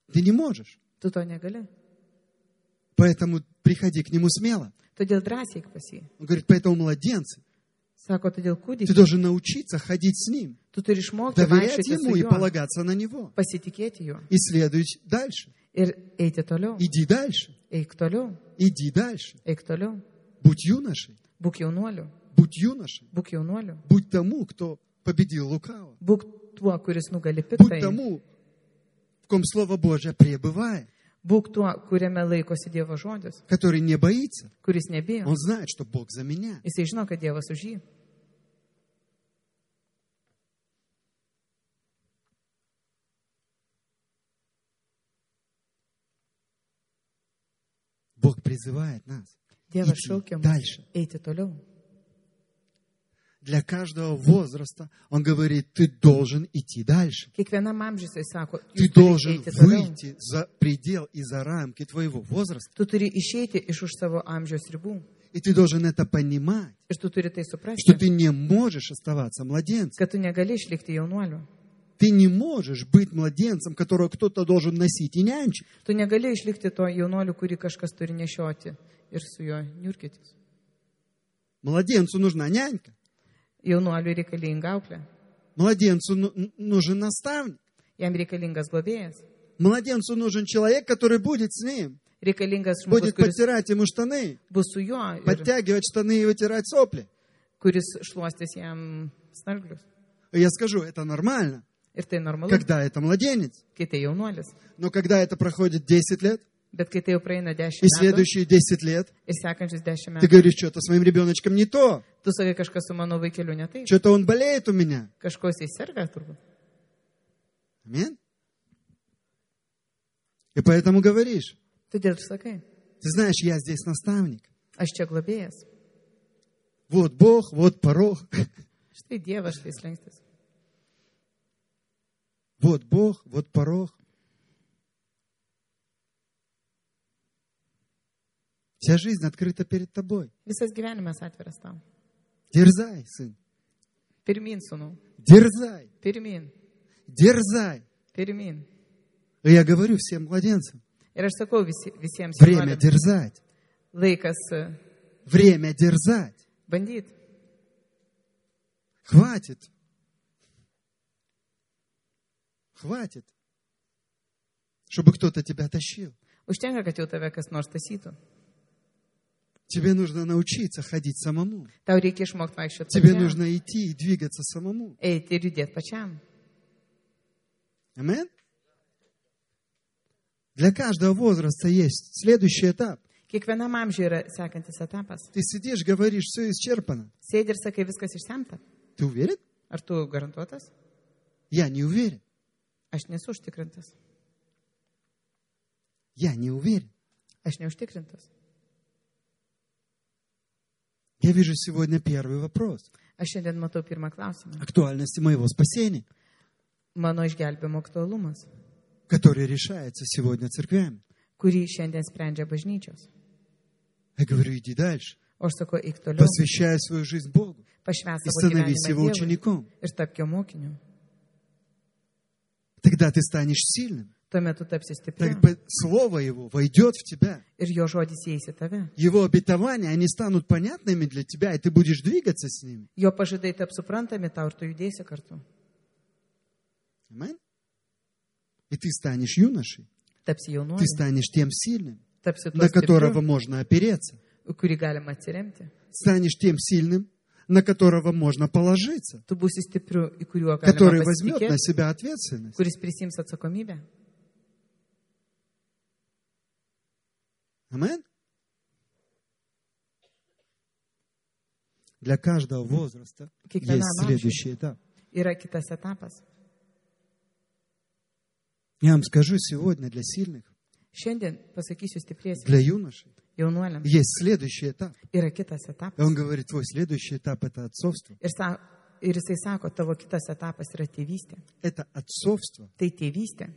Ты не можешь. Tu to negali. Поэтому приходи к Нему смело. Todėl drąsiai eik pas jį. Он говорит, поэтому младенцы, Sako, todėl ты kūdikį, должен научиться ходить с Ним, tu turi išmokti доверять vaikščioti Ему su и juo, полагаться на Него. pasitikėti juo И следуй дальше. ir eiti toliau. Иди дальше. Eik toliau, Иди дальше. eik toliau. Будь юношей. Būk jaunuoliu, Будь юношей. būk jaunuoliu. Будь тому, кто победил лукаво. Būk tuo, kuris nugali Будь piktai. тому, в ком Слово Божье пребывает, Būk tuo, kuriame laikosi Dievo žodis, который не боится. kuris nebijo. Он знает, что Бог за меня. Jisai žino, kad Dievas už jį. Бог призывает нас Dievas идти šaukia mus дальше. eiti toliau. Для каждого возраста Он говорит, ты должен идти дальше. Kiekvienam amžiui jisai sako, Ты jūs turite должен eiti toliau. выйти за предел и за рамки твоего возраста. Tu turi išeiti iš už savo amžiaus ribų. И ты должен это понимать, Ir tu turi tai что suprasti, ты не можешь оставаться младенцем. kad tu negali išlikti jaunuoliu. Ты не можешь быть младенцем, которого кто-то должен носить и нянчить. Tu negali išlikti to jaunuoliu, kurį kažkas turi nešioti ir su juo niurkytis. Младенцу нужна нянька. Jaunuoliui reikalinga auklė. Младенцу ну- нужен наставник. Jam reikalingas globėjas. Младенцу нужен человек, который будет с ним. Reikalingas žmogus, Будет kuris подтирать ему штаны, bus su juo ir подтягивать штаны и вытирать сопли. kuris šluostys jam snarglius. И я скажу, это нормально, Ir tai normalu, когда это младенец. kai tai jaunuolis. Но когда это проходит десять лет, Bet kai tai jau praeina и dešimt metų следующие десять лет, ir sekančius dešimt ты metų, говоришь, что-то с моим ребеночком не то. tu sakai, kažkas su mano vaikeliu ne taip. Что-то он болеет у меня. Kažko jisai serga turbūt. Аминь. И поэтому говоришь, Todėl tu sakai, ты знаешь, я здесь наставник. aš čia globėjas. Вот Бог, вот порог. Štai Dievas, štai slengstis. Вот Бог, вот порог. Вся жизнь открыта перед тобой. Visas gyvenimas atviras tau. Дерзай, сын. Pirmin, sūnau. Дерзай. Pirmin. Дерзай. Pirmin. И я говорю всем младенцам, Ir aš sakau visi, visiems время jaunuoliams, дерзать. laikas e, Время дерзать. bandyti. Хватит. Хватит. Чтобы кто-то тебя тащил. Užtenka, kad jau tave kas nors tasytų. Тебе нужно научиться ходить самому. Tau reikia išmokti vaikščioti. Тебе pačiam, нужно идти и двигаться самому. Eiti ir judėti pačiam. Амин? Для каждого возраста есть следующий этап. Kiekvienam amžiui yra sekantis etapas. Ты сидишь, говоришь, все исчерпано. Sėdi ir sakai, viskas išsemta. Ты уверен? Ar tu garantuotas? Я не уверен. Aš nesu užtikrintas. Я не уверен. Aš neužtikrintas. Я вижу сегодня первый вопрос. Aš šiandien matau pirmą klausimą. Актуальности моего спасения, Mano išgelbimo aktualumas, который решается сегодня церквями. kurį šiandien sprendžia bažnyčios. Я говорю, иди дальше. O aš sakau, eik toliau, Посвящай свою жизнь Богу. pašvęs И savo становись Его gyvenimą Dievui учеником. ir tapk jo mokiniu. Тогда ты станешь сильным. Tuo metu tapsi stipriu Тогда Слово Его войдет в тебя. ir jo žodis įeis į tave. Его обетования, они станут понятными для тебя, и ты будешь двигаться с ними. Jo pažadai taps suprantami tau ir tu judėsi kartu. Аминь? И ты станешь юношей. Tapsi Ты jaunuoliu, станешь тем сильным, tapsi tuo на которого stipriu, можно опереться. kurį galima atsiremti. Станешь тем сильным, на которого можно положиться. Tu būsi stipriu, į kuriuo Который galima возьмет на pasitikėti, себя ответственность. kuris prisims atsakomybę. Аминь? Для каждого возраста Kiekvienam есть amžiui следующий этап. yra kitas etapas. Я вам скажу сегодня для сильных, Šiandien pasakysiu stipriesiams для юношей, jaunuoliams. есть следующий этап. Yra kitas И etapas. он говорит, твой следующий этап – это отцовство. Ir, sa, ir jisai sako, tavo kitas etapas yra tėvystė. Это отцовство. Tai tėvystė.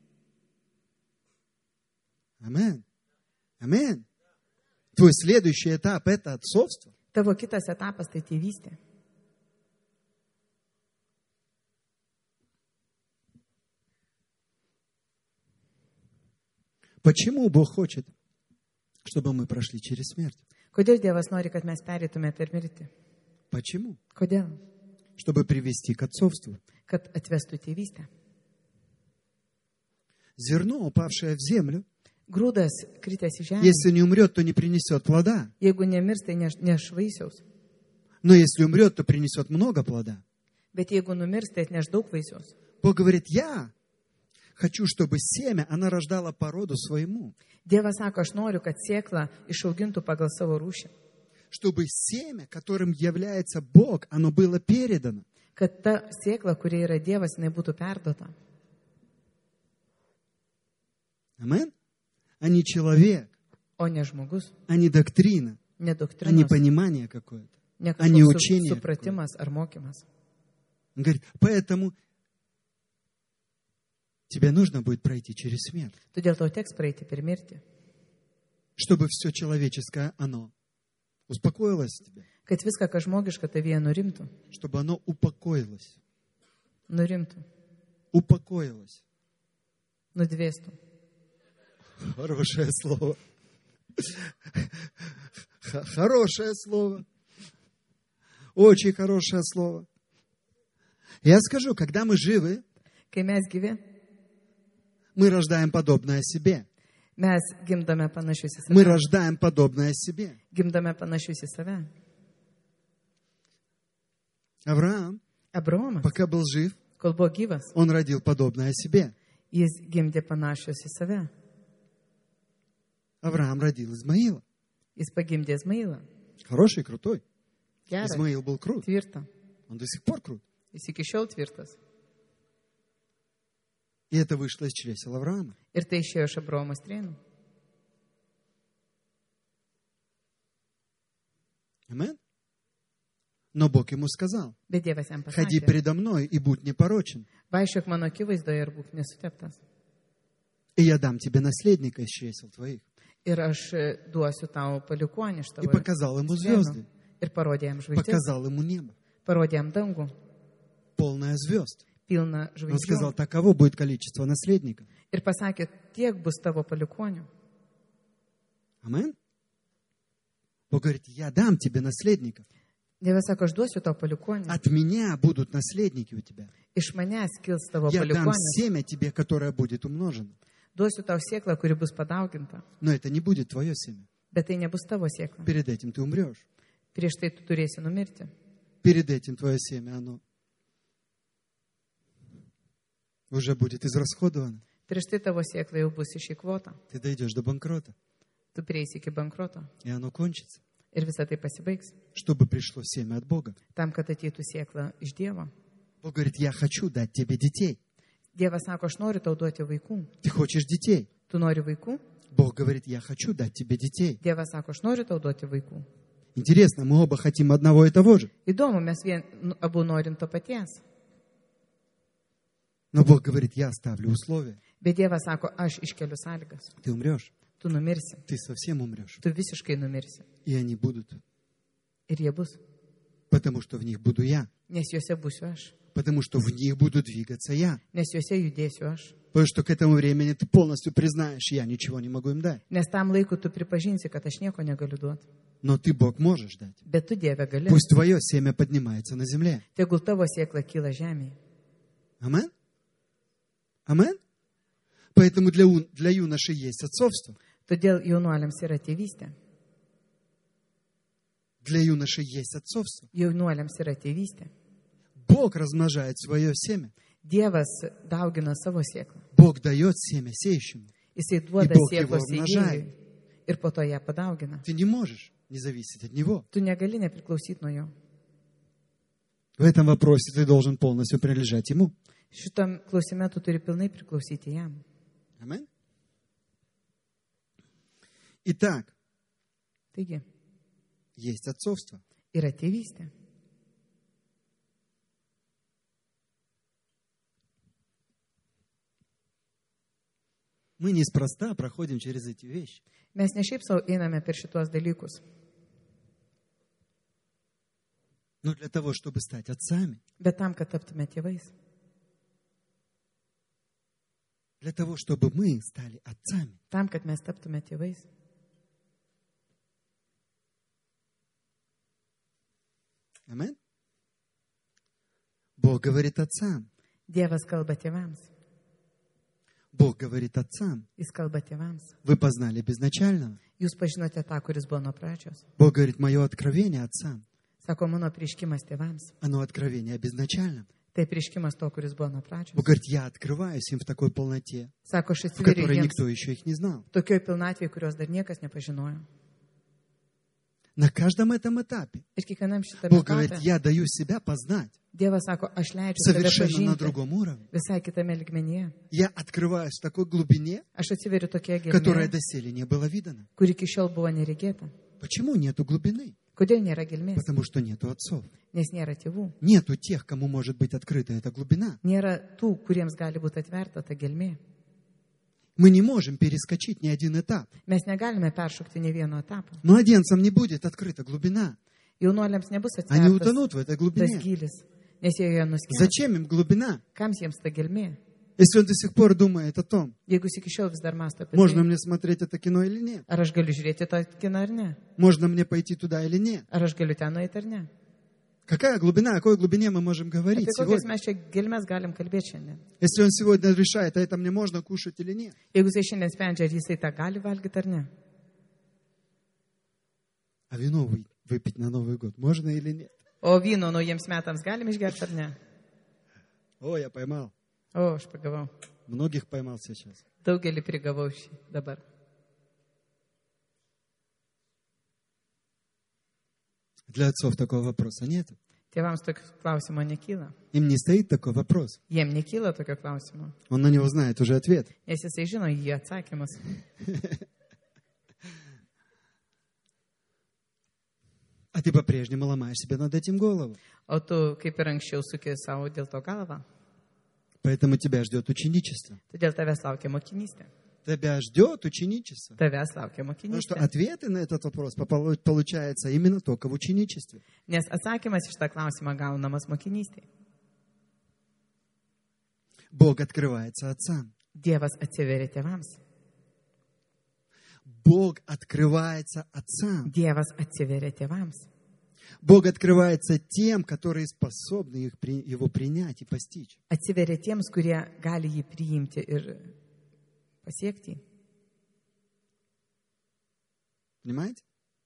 Аминь. Аминь. Твой следующий этап – это отцовство. Tavo kitas etapas tai tėvystė. Почему Бог хочет, чтобы мы прошли через смерть? Kodėl Dievas nori, kad mes pereitume per mirtį? Почему? Kodėl? Чтобы привести к отцовству. Kad atvestų tėvystę. Зерно, упавшее в землю, Grūdas kritęs į žemę. если не умрет, то не принесет плода. Jeigu nemirs, tai neš, neš vaisiaus. Но если умрет, то принесет много плода. Bet jeigu numirs, tai atneš daug vaisiaus. Бог говорит, я хочу, чтобы семя, она рождала по роду своему. Dievas sako, aš noriu, kad sėkla išaugintų pagal savo rūšį. Чтобы семя, которым является Бог, оно было передано. Kad ta sėkla, kuri yra Dievas, jinai būtų perduota. Амен? А не человек, O ne žmogus, а не доктрина, ne а не doktrinos, понимание какое-то. ne а не kažkoks учение su- supratimas ar mokymas. Он говорит, поэтому тебе нужно будет пройти через смерть, Todėl tau teks praeiti per mirtį, чтобы все человеческое, оно успокоилось в тебе, kad viską, kas žmogiška, tavyje nurimtų. чтобы оно упокоилось, Nurimtų, упокоилось. nudvėstų. Хорошее слово. Х- Хорошее слово. Очень хорошее слово. Я скажу, когда мы живы, Kai mes gyvi, мы рождаем подобное себе. mes gimdame panašius į Мы save. рождаем подобное себе. Gimdame panašius į save. Авраам, Abraomas, пока был жив, kol buvo gyvas, он родил подобное себе. jis gimdė panašius į save. Авраам родил Измаила. Jis pagimdė Izmailą. Хороший, крутой. Geras, Измаил был крут. tvirtą. Он до сих пор крут. Jis iki šiol tvirtas. И это вышло из чресел Авраама. Ir tai išėjo iš Abraomo strėnų. Амен? Но Бог ему сказал, Bet Dievas jam ходи pasakė, передо мной и будь непорочен. vaikščiok mano akivaizdoje ir būk nesuteptas. И я дам тебе наследника из чресел твоих. Ir aš e, duosiu tau palikuonį iš И tavo показал ему strėnų. звезды, Ir parodė jam žvaigždės, показал ему небо, parodė jam dangų, полное звезд. pilną Он сказал, žvaigždžių. таково будет количество наследников. Ir pasakė, tiek bus tavo palikonių. Амен? Бог говорит, я дам тебе наследников. Dievas sako, aš duosiu tau palikonių. От меня будут наследники у тебя. Iš manęs kils tavo Я дам palikuonys. семя тебе, которое будет умножено. Duosiu tau sėklą, kuri bus padauginta. Но это не будет твое семя. Bet tai nebus tavo sėkla. Перед этим ты умрешь. Prieš tai tu turėsi numirti. Перед этим твое семя, оно уже будет израсходовано. Prieš tai tavo sėkla jau bus išeikvota. Ты дойдешь до банкрота, Tu prieisi iki bankroto. и оно кончится. Ir visa tai pasibaigs. Чтобы пришло семя от Бога. Tam, kad ateitų sėkla iš Dievo. Бог говорит, я хочу дать тебе детей. Dievas sako, aš noriu tau duoti vaikų. Ты хочешь детей? Tu nori vaikų? Бог говорит, я хочу дать тебе детей. Dievas sako, aš noriu tau duoti vaikų. Интересно, мы оба хотим одного и того же. Įdomu, mes vien, nu, abu norim to paties. Но Бог говорит, я ставлю условия. Bet Dievas sako, aš iškeliu sąlygas. Ты умрешь. Tu numirsi. Ты совсем умрешь. Tu visiškai numirsi. И они будут. Ir jie bus. Потому что в них буду я. Nes juose būsiu aš. Потому что в них буду двигаться я. Nes juose judėsiu aš. Потому что к этому времени ты полностью признаешь, я ничего не могу им дать. Nes tam laiku tu pripažinsi, kad aš nieko negaliu duoti. Но ты, Бог, можешь дать. Bet tu Dieve gali. Пусть твое семя поднимается на земле. Tegul tavo sėkla kyla žemėje. Амен? Амен? Поэтому для, ю- для юношей есть отцовство. Todėl jaunuoliams yra tėvystė. Для юношей есть отцовство. Jaunuoliams yra tėvystė. Бог размножает свое семя. Dievas daugina savo sėklą. Бог дает семя сеющему. Jisai duoda И Бог sėklos его умножает. sėjėjui ir po to ją padaugina. Ты не можешь не зависеть от него. Tu negali nepriklausyti nuo jo. В этом вопросе ты должен полностью принадлежать ему. Šitam klausime tu turi pilnai priklausyti jam. Амен? Итак, Taigi, есть отцовство. yra tėvystė. Мы неспроста проходим через эти вещи. Mes ne šiaip savo einame per šitos dalykus, Но для того, чтобы стать отцами, bet tam, kad taptume tėvais. Для того, чтобы мы стали отцами. Tam, kad mes taptume tėvais. Аминь. Бог говорит отцам. Dievas kalba tėvams. Bог говорит отцам. Jis kalba tėvams. Вы познали безначального. Jūs pažinote tą, kuris buvo nuo pradžios. Bог говорит, мое откровение отцам. Sako, mano prieškimas tėvams. Оно откровение о безначальном. Tai prieškimas to, kuris buvo nuo pradžios. Бог говорит, я открываюсь им в такой полноте, Sako, aš в atsiveriu которой jiems никто еще их не знал. tokioj pilnatvėje, kurios dar niekas nepažinojo. На каждом этом этапе Ir kiekvienam šitame Бог говорит, etape я даю себя познать Dievas sako, aš leidžiu save совершенно на pažinti другом уровне. visai kitame lygmenyje. Я открываюсь в такой глубине, Aš atsiveriu tokia которая gelmė, доселе не была видана. kur iki šiol buvo neregėta. Почему нету глубины? Kodėl nėra gelmės? Потому что нету отцов. Nes nėra tėvų. Нету тех, кому может быть открыта эта глубина. Nėra tų, kuriems gali būti atverta ta gelmė. Мы не можем перескочить ни один этап. Mes negalime peršokti ne vieno etapo. Младенцам не будет открыта глубина. Jaunuoliams nebus Они atvertas утонут в этой tas глубине. gylis, nes jie joje nuskęs. Зачем им глубина? Kam jiems ta gelmė? Если он до сих пор думает о том, Jeigu jis iki šiol vis dar masto apie можно tai, мне смотреть это кино или нет, ar aš galiu žiūrėti tą kiną ar ne? можно мне пойти туда или нет. Ar aš galiu ten nueiti ar ne? Какая глубина, о какой глубине мы можем говорить Apie kokias сегодня? mes čia gelmes galim kalbėti šiandien? Если он сегодня решает, а это мне можно кушать или нет. Jeigu jisai šiandien sprendžia, ar jisai tą gali valgyti ar ne? А вино вы- выпить на Новый год можно или нет? O vyno naujiems metams galim išgerti ar ne? О, я поймал. O, aš pagavau. Многих pоймал сейчас. Daugelį prigavau šį dabar. Для отцов такого вопроса нет. Tėvams tokio klausimo nekyla. Им не стоит такой вопрос. Jiem nekyla tokio klausimo, Он на него знает уже ответ. nes jisai žino jį atsakymus. А ты по-прежнему ломаешь себе над этим голову. O tu, kaip ir anksčiau, suki savo dėl to galvą. Поэтому тебя ждет ученичество. Todėl tavęs laukia mokinystė. Тебя ждет ученичество. Tavęs laukia Потому что mokinystė. ответы на этот вопрос попол- получаются именно только в ученичестве. Nes atsakymas iš tą klausimą gaunamas mokinystėje. Бог открывается отцам. Dievas atsiveria tėvams. Бог открывается отцам. Dievas atsiveria tėvams. Bог открывается тем, которые способны их, при- его принять и постичь. Atsiveria tiems, kurie gali jį priimti ir pasiekti. Понимаете?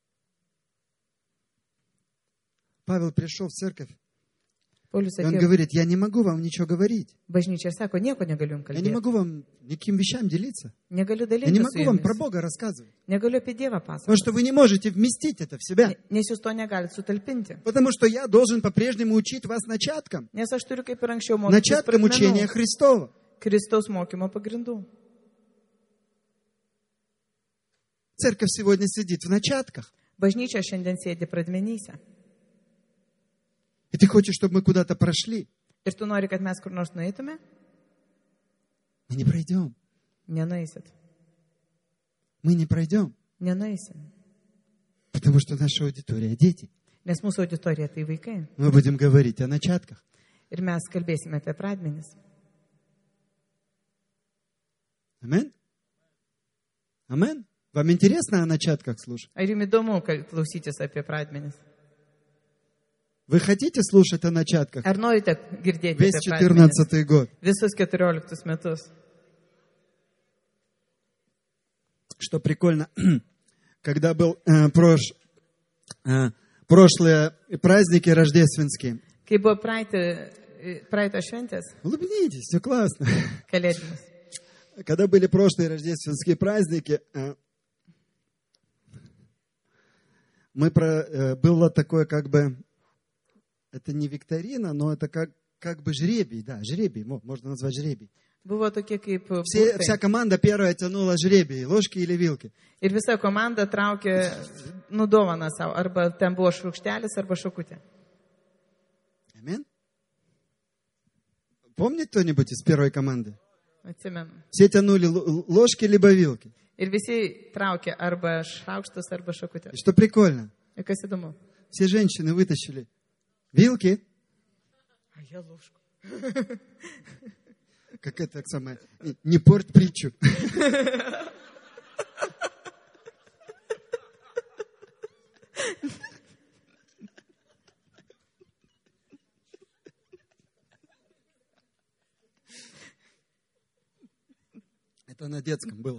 Павел пришел в церковь, Paulius и он atėjo говорит, я не могу вам ничего говорить. bažnyčia ir sako, nieko negaliu jums Я не kalbėti. могу вам никаким вещам делиться. Negaliu Я не dalytis su могу вам про jumis. Бога рассказывать. Negaliu apie Dievą Потому pasakoti. что вы не можете вместить это в себя. Nes jūs to negalite sutalpinti. Потому что я должен по-прежнему учить вас начаткам. Nes aš turiu kaip ir anksčiau mokytis Начаткам учения pradmenų, Христова. Kristaus mokymo pagrindų. Церковь сегодня сидит в начатках. Bažnyčia šiandien sėdi pradmenyse. И ты хочешь, чтобы мы куда-то прошли. Ir tu nori, kad mes kur nors nueitume? Мы не пройдем. Nenueisit. Мы не пройдем. Nenueisim. Потому что наша аудитория – дети. Nes mūsų auditorija tai vaikai. Мы будем говорить о начатках. Ir mes kalbėsime apie pradmenis. Амен? Амен? Вам интересно о начатках слушать? Ar jums įdomu kal- klausytis apie pradmenis? Вы хотите слушать о начатках Ar norite girdėti весь apie pradmenis? четырнадцатый год? Visus keturioliktus metus. Что прикольно, когда был э, прош- э, прошлые праздники рождественские. Kai buvo praeitį, praeito šventės, Улыбнитесь, все классно. kalėdinis. Когда были прошлые рождественские праздники, э, мы про, э, было такое как бы, это не викторина, но это как, как бы жребий, да, жребий, мо- можно назвать жребий. Buvo tokie kaip Все, burtai. вся команда первая тянула жребий, ложки или вилки. Ir visa komanda traukė nudovaną savo. Arba ten buvo šrukštelis, arba šakutė. Амин. Помнит кто-нибудь из первой команды? Atsimenu. Все тянули л- ложки либо вилки. Ir visi traukė arba šaukštus, arba šakutę. И что прикольно, Ir kas įdomu? все женщины вытащили вилки, A, jie lūško. Как это самое, не порть притчу. Это на детском было.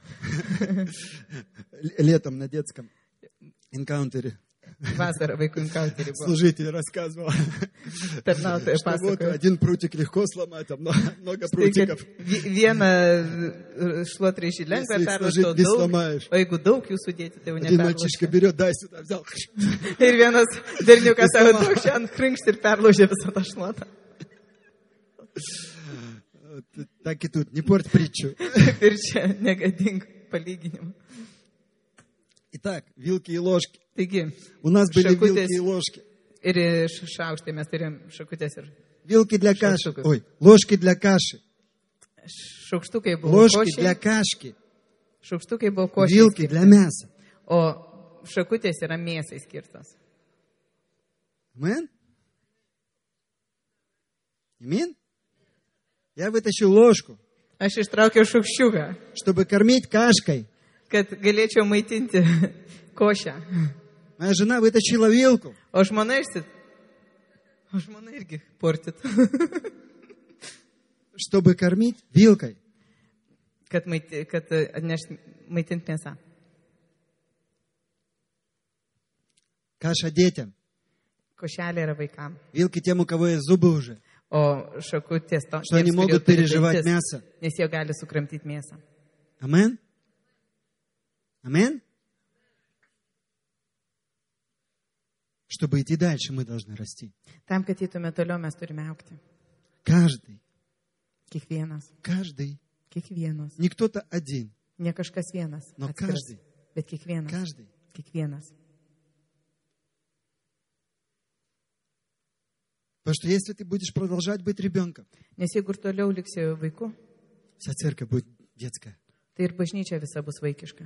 Летом на детском энкаунтере. Vasarą vaikų inkauterį buvo. Служитель рассказывал, Tarnautoja что вот pasakojo. один прутик легко сломать, а много, много Tai, kad прутиков. vi- vieną šluotraišį lengva Если их perlaužti, сложить, o не daug, сломаешь. o jeigu daug jų sudėti, tai jau Один мальчишка neperlaužti. берет, дай сюда, взял. Ir vienas berniukas Visą savo ma- daug šiandien krinkšti ir perlaužė visą tą šluotą. Вот так и тут, не порть притчу. Ir čia negadink palyginimą. Итак, вилки и ложки. Taigi, У нас были Шакутės. вилки и ложки. ir iš šaukštai mes turėjom šakutės ir Вилки для каши. Шашлыков. Ой, ложки для каши. šaukštukai buvo Ложки для košiai, кашки. šaukštukai buvo košiai, Вилки для мяса. o šakutės yra mėsai skirtos. Амен? Амин? Я вытащил ложку, Aš ištraukiau šaukščiuką, чтобы кормить кашкой. kad galėčiau maitinti košę. Моя жена вытащила вилку, O žmona išsit. O žmona irgi portit. чтобы кормить вилкой. kad maiti, kad atnešti maitinti mėsą. Каша детям. Košelė yra vaikam. Вилки тем, у кого есть зубы уже. O šakutės to, Что они tiems, kurie могут turi переживать dantis, мясо. nes jie gali sukramtyti mėsą. Амен? Амен? Чтобы идти дальше, мы должны расти. Tam, kad įtume toliau, mes turime aukti. Каждый. Kiekvienas. Каждый. Kiekvienas. Не кто-то один, Ne kažkas vienas. но atskiras, каждый. Bet kiekvienas. Каждый. Kiekvienas. Потому что если ты будешь продолжать быть ребенком, Nes jeigu ir toliau liksi vaiku, вся церковь будет детская. tai ir bažnyčia visa bus vaikiška.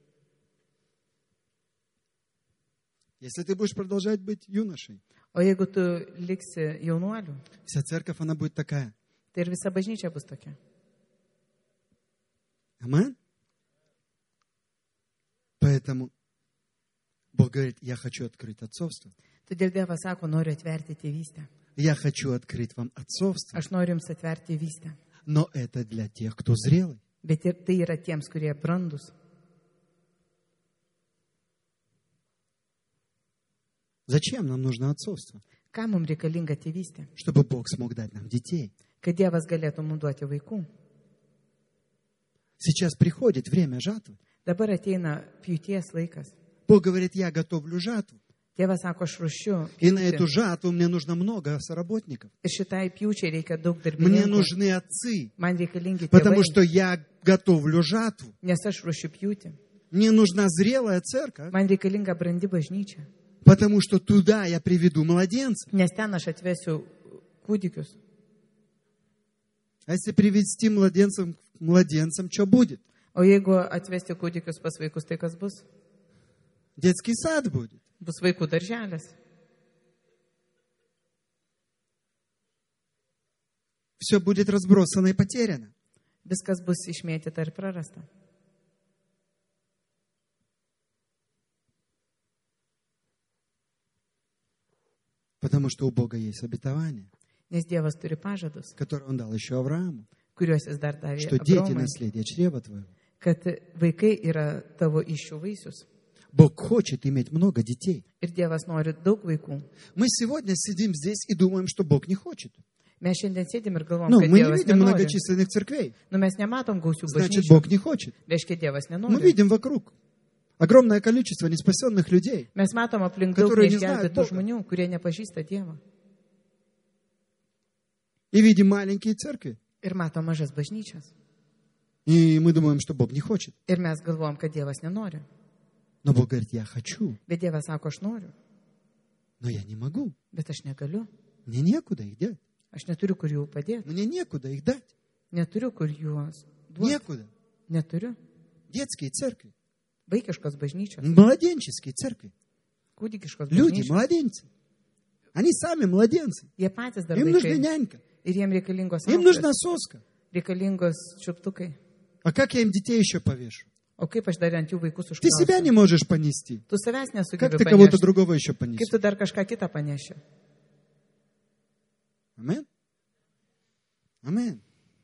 Если ты будешь продолжать быть юношей, O jeigu tu liksi jaunuoliu, вся церковь, она будет такая. tai ir visa bažnyčia bus tokia. Амен? Поэтому Бог говорит, я хочу открыть отцовство. Todėl Dievas sako, noriu atverti tėvystę. Я хочу открыть вам отцовство. Aš noriu jums atverti tėvystę. Но это для тех, кто зрелый. Bet ir tai yra tiems, kurie brandus. Зачем нам нужно отцовство? Ką mums reikalinga tėvystė? Чтобы Бог смог дать нам детей. Kad Dievas galėtų mums duoti vaikų. Сейчас приходит время жатвы. Dabar ateina pjūties laikas. Бог говорит, я готовлю жатву. Dievas sako, aš ruošiu. И на pjūtį. эту жатву мне нужно много соработников. Ir šitai pjūčiai reikia daug Мне darbininkų. нужны отцы. Man reikalingi Потому tėvai, что я готовлю жатву. nes aš ruošiu pjūtį. Мне нужна зрелая церковь. Man reikalinga brandi bažnyčia. Потому что туда я приведу младенца. Nes ten aš atvesiu kūdikius. А если привести младенцам к младенцам, что будет? O jeigu atvesti kūdikius pas vaikus, tai kas bus? Детский сад будет. Bus vaikų darželis. Все будет разбросано и потеряно. Viskas bus išmėtyta ir prarasta. Потому что у Бога есть обетование, Nes Dievas turi pažadus, которое Он дал еще Аврааму. kuriuos jis dar davė Что дети Abraomui, наследие чрева твоего. kad vaikai yra tavo iššių vaisius. Бог хочет иметь много детей. Ir Dievas nori daug vaikų. Мы сегодня сидим здесь и думаем, что Бог не хочет. Mes šiandien sėdim ir galvom, Ну, kad мы не Dievas видим nenori. многочисленных церквей. Nu, mes nematom gausių Значит, bažnyčių. Бог не хочет. Reiškia, Dievas Мы nenori. видим вокруг огромное количество неспасенных людей. Mes matom aplink daug Которые не знают neišgelbėtų Бога. žmonių, kurie nepažįsta Dievą. И видим маленькие церкви. Ir matom mažas bažnyčias. И мы думаем, что Бог не хочет. Ir mes galvom, kad Dievas nenori. Но Бог говорит, я хочу, Bet Dievas sako, aš noriu, но я не могу. bet aš negaliu. Мне некуда их дать. Aš neturiu, kur jų padėti. Мне некуда их дать. Neturiu, kur juos duoti. Некуда. Neturiu. Детские церкви. Vaikiškos bažnyčios. Младенческие церкви. Kūdikiškos Люди, bažnyčios. младенцы. Они сами младенцы. Jie patys dar Им нужна vaikai. нянька. Ir jiem reikalingos Им auklės. нужна соска. Reikalingos čiuptukai. А как я им детей еще повешу? O kaip aš dar ant jų vaikus Ты себя не užkrausiu? можешь понести. Tu savęs Как nesugebi ты кого-то panešti. другого еще Kaip понесешь? tu dar kažką kitą paneši? Амин? Амин.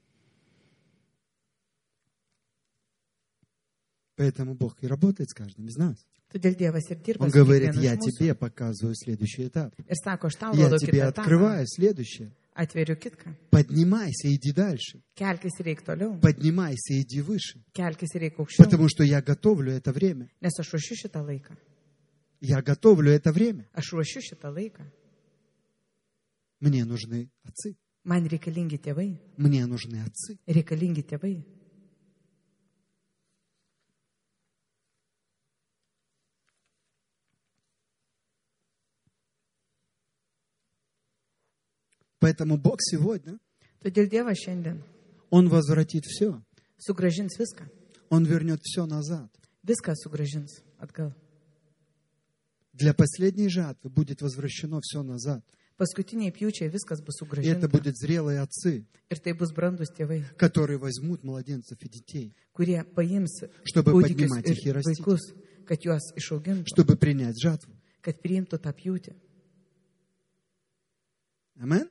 Поэтому Бог и работает с каждым из нас. Todėl Dievas ir dirba Он su говорит, kiekvienu я iš mūsų. тебе показываю следующий этап. Ir sako, aš tau Я rodo тебе kitą etapą. открываю следующее. Atveriu kitką. Поднимайся, иди дальше. Kelkis reik toliau. Поднимайся, иди выше. Kelkis reik aukščiau. Потому что я готовлю это время. Nes aš ruošiu šitą laiką. Я готовлю это время. Aš ruošiu šitą laiką. Мне нужны отцы. Man reikalingi tėvai. Мне нужны отцы. Reikalingi tėvai. Поэтому Бог сегодня, Todėl Dievas šiandien Он возвратит все. sugražins viską. Он вернет все назад. Viską sugražins atgal. Для последней жатвы будет возвращено все назад. Paskutiniai pjūčiai viskas bus И это sugražinta. будут зрелые отцы, Ir tai bus brandus tėvai, которые возьмут младенцев и детей, kurie paims чтобы kūdikius поднимать их и ir растить, vaikus, kad juos išaugintų, чтобы принять жатву. kad priimtų tą pjūtį. Амен?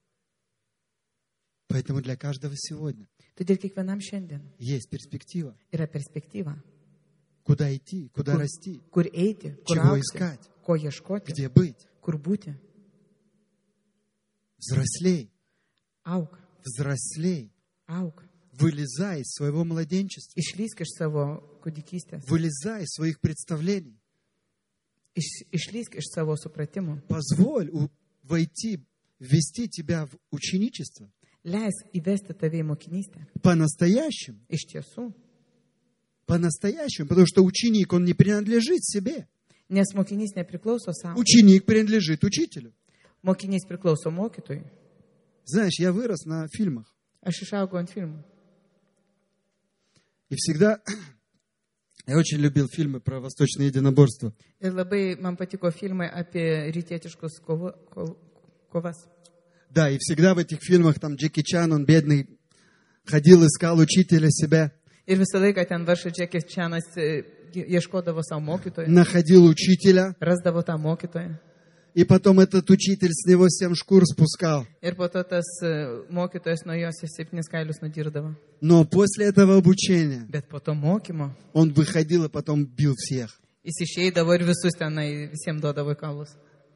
Поэтому для каждого сегодня Todėl kiekvienam šiandien есть перспектива. yra perspektyva, Куда идти, куда kur, расти, kur eiti, kur чего aukti, искать, ko ieškoti, где быть. kur būti. Взрослей, Auk, взрослей. auk. Вылезай из своего младенчества. Išlysk iš savo kūdikystės, Вылезай из своих представлений. iš, išlysk iš savo supratimų. Позволь у- войти, ввести тебя в ученичество. Leis įvesti tave į mokinystę. По-настоящему. Iš tiesų. По-настоящему. Потому что ученик, он не принадлежит себе. Nes mokinys nepriklauso savo. Ученик принадлежит учителю. Mokinys priklauso mokytojui. Знаешь, я вырос на фильмах. Aš išaugau ant filmų. И всегда... Я очень любил фильмы про восточное единоборство. Ir labai man patiko filmai apie rytietiškus kovo, ko, kovas. Да, и всегда в этих фильмах там Джеки Чан, он бедный, ходил, искал учителя себя, Ir visą laiką ten varšas Džekis Čianas e, ieškodavo savo mokytoją, находил учителя, rasdavo tą mokytoją. и потом этот учитель с него семь шкур спускал. Ir po to tas e, mokytojas nuo jos septynis kailius nudirdavo. Но после этого обучения Bet po to mokymo он выходил и потом бил всех. jis išeidavo ir visus tenai visiems duodavo į kaulus.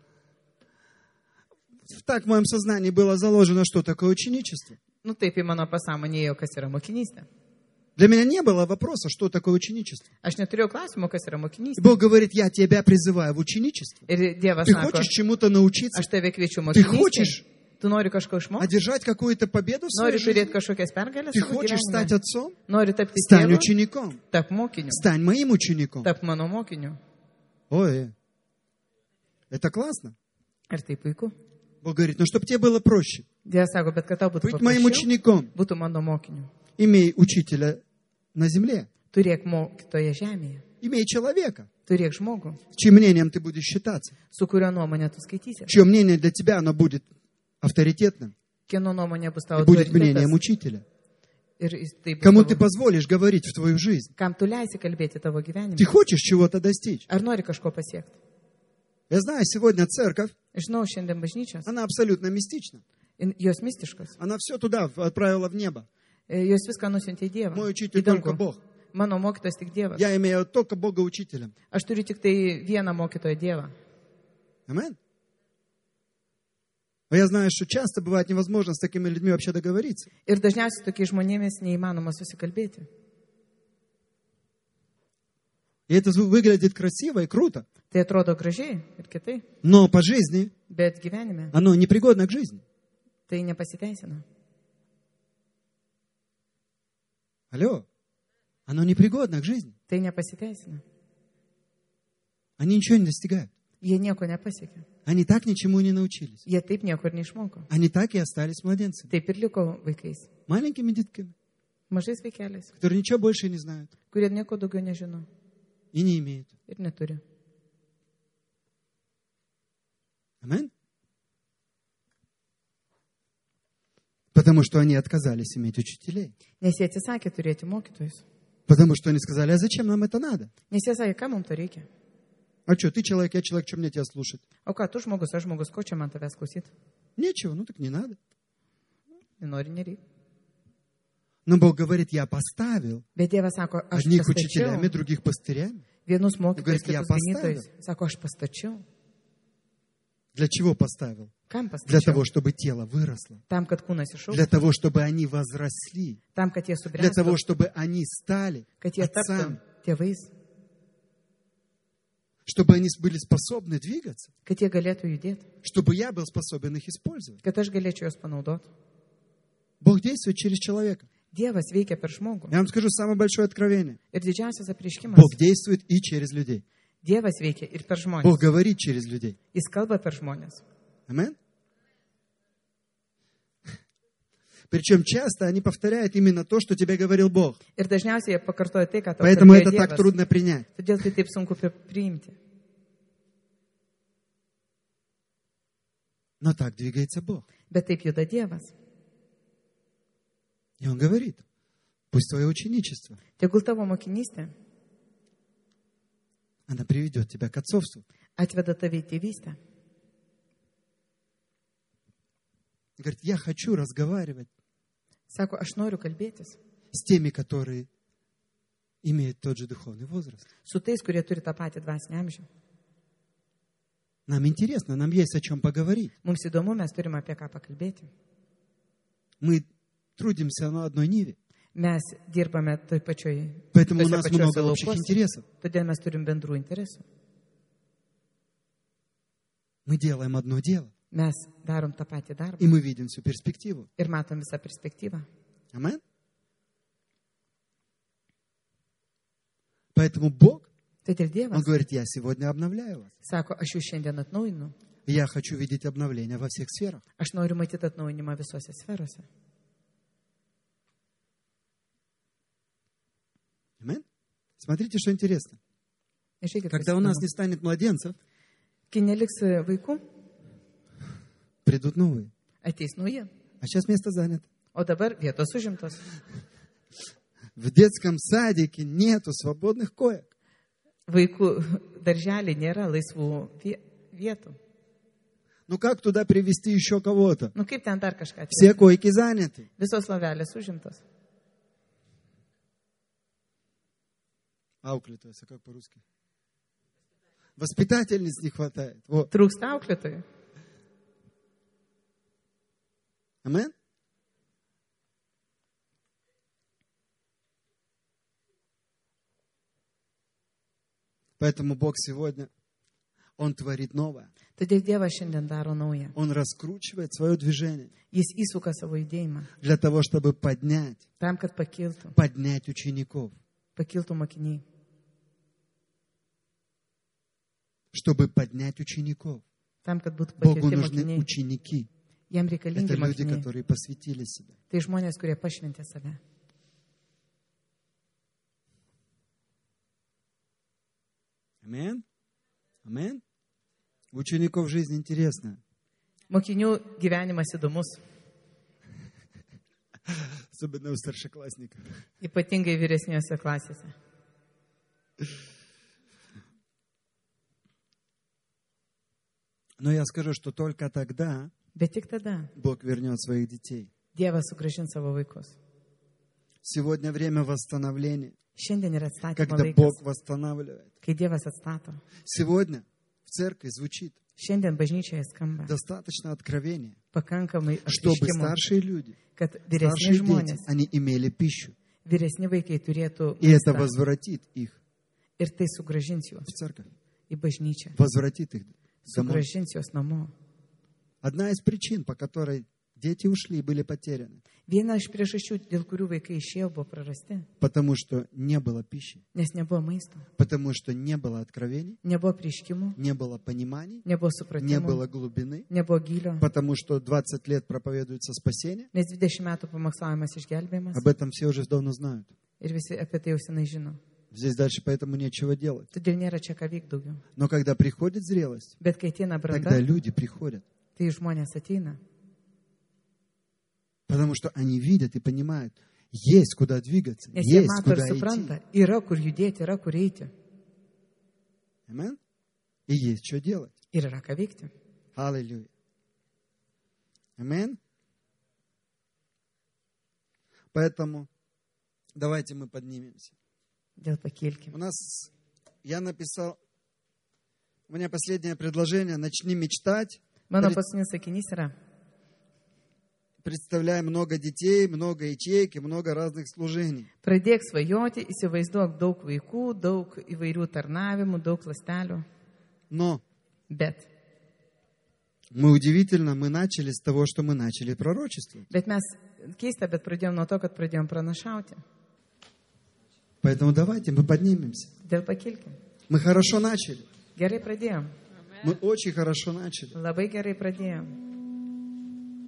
Так в моем сознании было заложено, что такое ученичество. Nu taip į mano pasąmonę ėjo, kas yra mokinystė. Для меня не было вопроса, что такое ученичество. Aš neturėjau klausimo, kas yra И mokinystė. Бог говорит, я тебя призываю в ученичество. Ir Dievas Ты sako, хочешь чему-то научиться, aš tave kviečiu Ты mokinystė. хочешь Tu nori kažko išmokti? одержать какую-то победу в своей Nori turėti жизни. kažkokias pergalės? Ты savo хочешь стать gyvenime? отцом? Nori tapti Стань tėvu? учеником. Tap mokiniu. Стань моим учеником. Tap mano mokiniu. Ой, это классно. Ir tai puiku. Бог говорит, ну чтобы тебе было проще. Dievas sako, bet kad tau būtų Быть моим paprasčiau, учеником. būtų mano mokiniu. Имей учителя на земле. Turėk mokytoje žemėje. Имей человека, Turėk žmogų, чьим мнением ты будешь считаться. su kurio nuomonė tu skaitysi. Чье мнение для тебя, оно будет авторитетным. Kieno nuomonė bus И tavo будет мнением autoritetas. учителя. Ir jis- tai bus Кому tavo- ты позволишь говорить в твою жизнь. Kam tu leisi kalbėti tavo Ты gyvenime? хочешь чего-то достичь. Ar nori kažko pasiekti? Я знаю, сегодня церковь, Žinau, šiandien bažnyčios, она абсолютно мистична. in- jos mistiškos. Она все туда отправила в небо. E, Jos viską nusintė į Dievą. Мой Į учитель только dangų. Бог. Mano mokytojas tik Dievas. Я имею только Бога учителем. Aš turiu tik tai vieną mokytoją Dievą. Амен. Но я знаю, что часто бывает невозможно с такими людьми вообще договориться. Ir dažniausiai tokiais žmonėmis neįmanoma susikalbėti. И это зв- выглядит красиво и круто. Tai atrodo gražiai ir kitai, Но по жизни bet gyvenime оно непригодно к жизни. tai nepasiteisina. Алло. Оно непригодно к жизни. Tai nepasiteisina. Они ничего не достигают. Jie nieko nepasiekė. Они так ничему не научились. Jie taip nieko ir neišmoko. Они так и остались младенцами. Taip ir liko vaikais. Маленькими детками, Mažais vaikeliais, которые ничего больше не знают kurie nieko daugiau nežino и не имеют. ir neturi. Амен. Потому что они отказались иметь учителей. Nes jie atsisakė turėti mokytojus. Потому что они сказали, а зачем нам это надо? Nes jie sakė, ką mums to reikia? А что, ты человек, я человек, что мне тебя слушать? O ką, tu žmogus, aš žmogus, ko čia man tavęs klausyti? Нечего, ну так не надо. Nenori, nereikia. Но Бог говорит, я поставил Bet Dievas sako, aš одних учителями, pastačiau других пастырями. vienus mokytojus, Говорит, я kitus поставил. ganytojus. Sako, aš pastačiau. Для чего поставил? Kam Для pastačiau? того, чтобы тело выросло. Tam, kad kūnas išaugs. Для того, чтобы они возросли. Tam, kad jie Для того, subręstų. чтобы они стали Kad jie taptų отцами. tėvais. Чтобы они были способны двигаться. Kad jie galėtų judėti. Чтобы я был способен их использовать. Kad aš galėčiau juos panaudoti. Бог действует через человека. Dievas veikia per žmogų. Я вам скажу самое большое откровение. Ir didžiausias apreiškimas. Бог действует и через людей. Dievas veikia ir per žmonės. Бог говорит через людей. Jis kalba per žmonės. Амен? Причем часто они повторяют именно то, что тебе говорил Бог. Ir dažniausiai jie pakartoja tai, ką tau Поэтому kalbėjo это так Dievas. трудно принять. Todėl tai taip sunku pri- priimti. Но так двигается Бог. Bet taip juda Dievas. И Он говорит, пусть твое ученичество, Tegul tavo mokinystė она приведет тебя к отцовству. atveda tave į tėvystę. Говорит, я хочу разговаривать Sako, aš noriu kalbėtis с теми, которые имеют тот же духовный возраст. su tais, kurie turi tą patį dvasinį amžių. Нам интересно, нам есть о чем поговорить. Mums įdomu, mes turime apie ką pakalbėti. Мы трудимся на одной ниве, Mes dirbame toj pačioj, поэтому у tose нас pačiuose много общих laukuose. интересов. Todėl mes turim bendrų interesų. Мы делаем одно дело, Mes darom tą patį darbą и мы видим всю перспективу. ir matom visą perspektyvą. Амен? Поэтому Бог, Todėl Он Dievas говорит, я сегодня обновляю вас. sako, aš jūs šiandien atnaujinu. И я хочу видеть обновление во всех сферах. Aš noriu matyti atnaujinimą visose sferose. Амен? Смотрите, что интересно. Žiūrėkit, kas Когда у нас įdomu. не станет младенцев, Kai neliks vaikų, придут новые. ateis nauji. А сейчас место занято. O dabar vietos užimtos. В детском садике нету свободных коек. Vaikų darželį nėra laisvų vie- vietų. Ну как туда привести еще кого-то? Nu kaip ten dar kažką Все atvežti? койки заняты. Visos lovelės užimtos. Ауклитуется, как по-русски? Воспитательниц не хватает. Вот. Trūksta auklėtojų. Амен? Поэтому Бог сегодня, Он творит новое. Todėl Dievas šiandien daro naują. Он раскручивает свое движение Jis įsuka savo judėjimą для того, чтобы поднять, tam, kad pakiltų. поднять учеников. Pakiltų mokiniai. Чтобы поднять учеников. Tam, kad būtų Богу pakelti нужны mokiniai. ученики. Jam Это reikalingi люди, mokiniai. которые посвятили себя. Tai žmonės, kurie pašventė save. Амен? Амен? У учеников жизнь интересная. Mokinių gyvenimas įdomus. Особенно у старшеклассников. Ypatingai vyresniuose klasėse. Но я скажу, что только тогда Bet tik tada Бог вернет своих детей. Dievas sugražins savo vaikus. Сегодня время восстановления, Šiandien yra atstatymo когда laikas, Бог восстанавливает. kai Dievas atstato. Сегодня в церкви звучит Šiandien bažnyčioje skamba достаточно откровения, pakankamai чтобы apreiškimų, старшие люди, kad vyresni старшие дети, žmonės, они имели пищу. vyresni vaikai turėtų И это maistą возвратит их ir tai sugražins juos в церковь, į bažnyčią, возвратит их домой. sugražins juos namo. Одна из причин, по которой дети ушли и были потеряны, Viena iš priežasčių, dėl kurių vaikai išėjo, buvo prarasti, потому что не было пищи, nes nebuvo maisto, потому что не было откровений, nebuvo prieškimų, не было пониманий, nebuvo не supratimų, было глубины, nebuvo gylio, потому что двадцать лет проповедуется спасение. nes dvidešimt metų pamokslavimas išgelbėjimas Об этом все уже давно знают. ir visi apie tai jau senai žino. Здесь дальше поэтому нечего делать. Todėl nėra čia ką veikti daugiau. Но когда приходит зрелость, Bet kai ateina branda, тогда люди приходят. tai žmonės ateina, Потому что они видят и понимают, есть куда двигаться, Nes jie есть mato ir куда идти. supranta, yra kur judėti, yra kur eiti Amen? И есть что делать. ir yra ką veikti. Аллилуйя. Amen? Поэтому давайте мы поднимемся. Dėl pakilkim. У нас, я написал, у меня последнее предложение, начни мечтать. Mano Пред- paskutinis sakinys yra, Представляй много детей, много ячеек и много разных служений. pradėk svajoti, įsivaizduok daug vaikų, daug įvairių tarnavimų, daug lastelių, Но bet, мы удивительно, мы начали с того, что мы начали пророчество. bet mes keista, bet pradėjom nuo to, kad pradėjom pranašauti. Поэтому давайте мы поднимемся. Dėl pakilkim. Мы хорошо начали. Gerai pradėjom. Мы очень хорошо начали. Labai gerai pradėjom.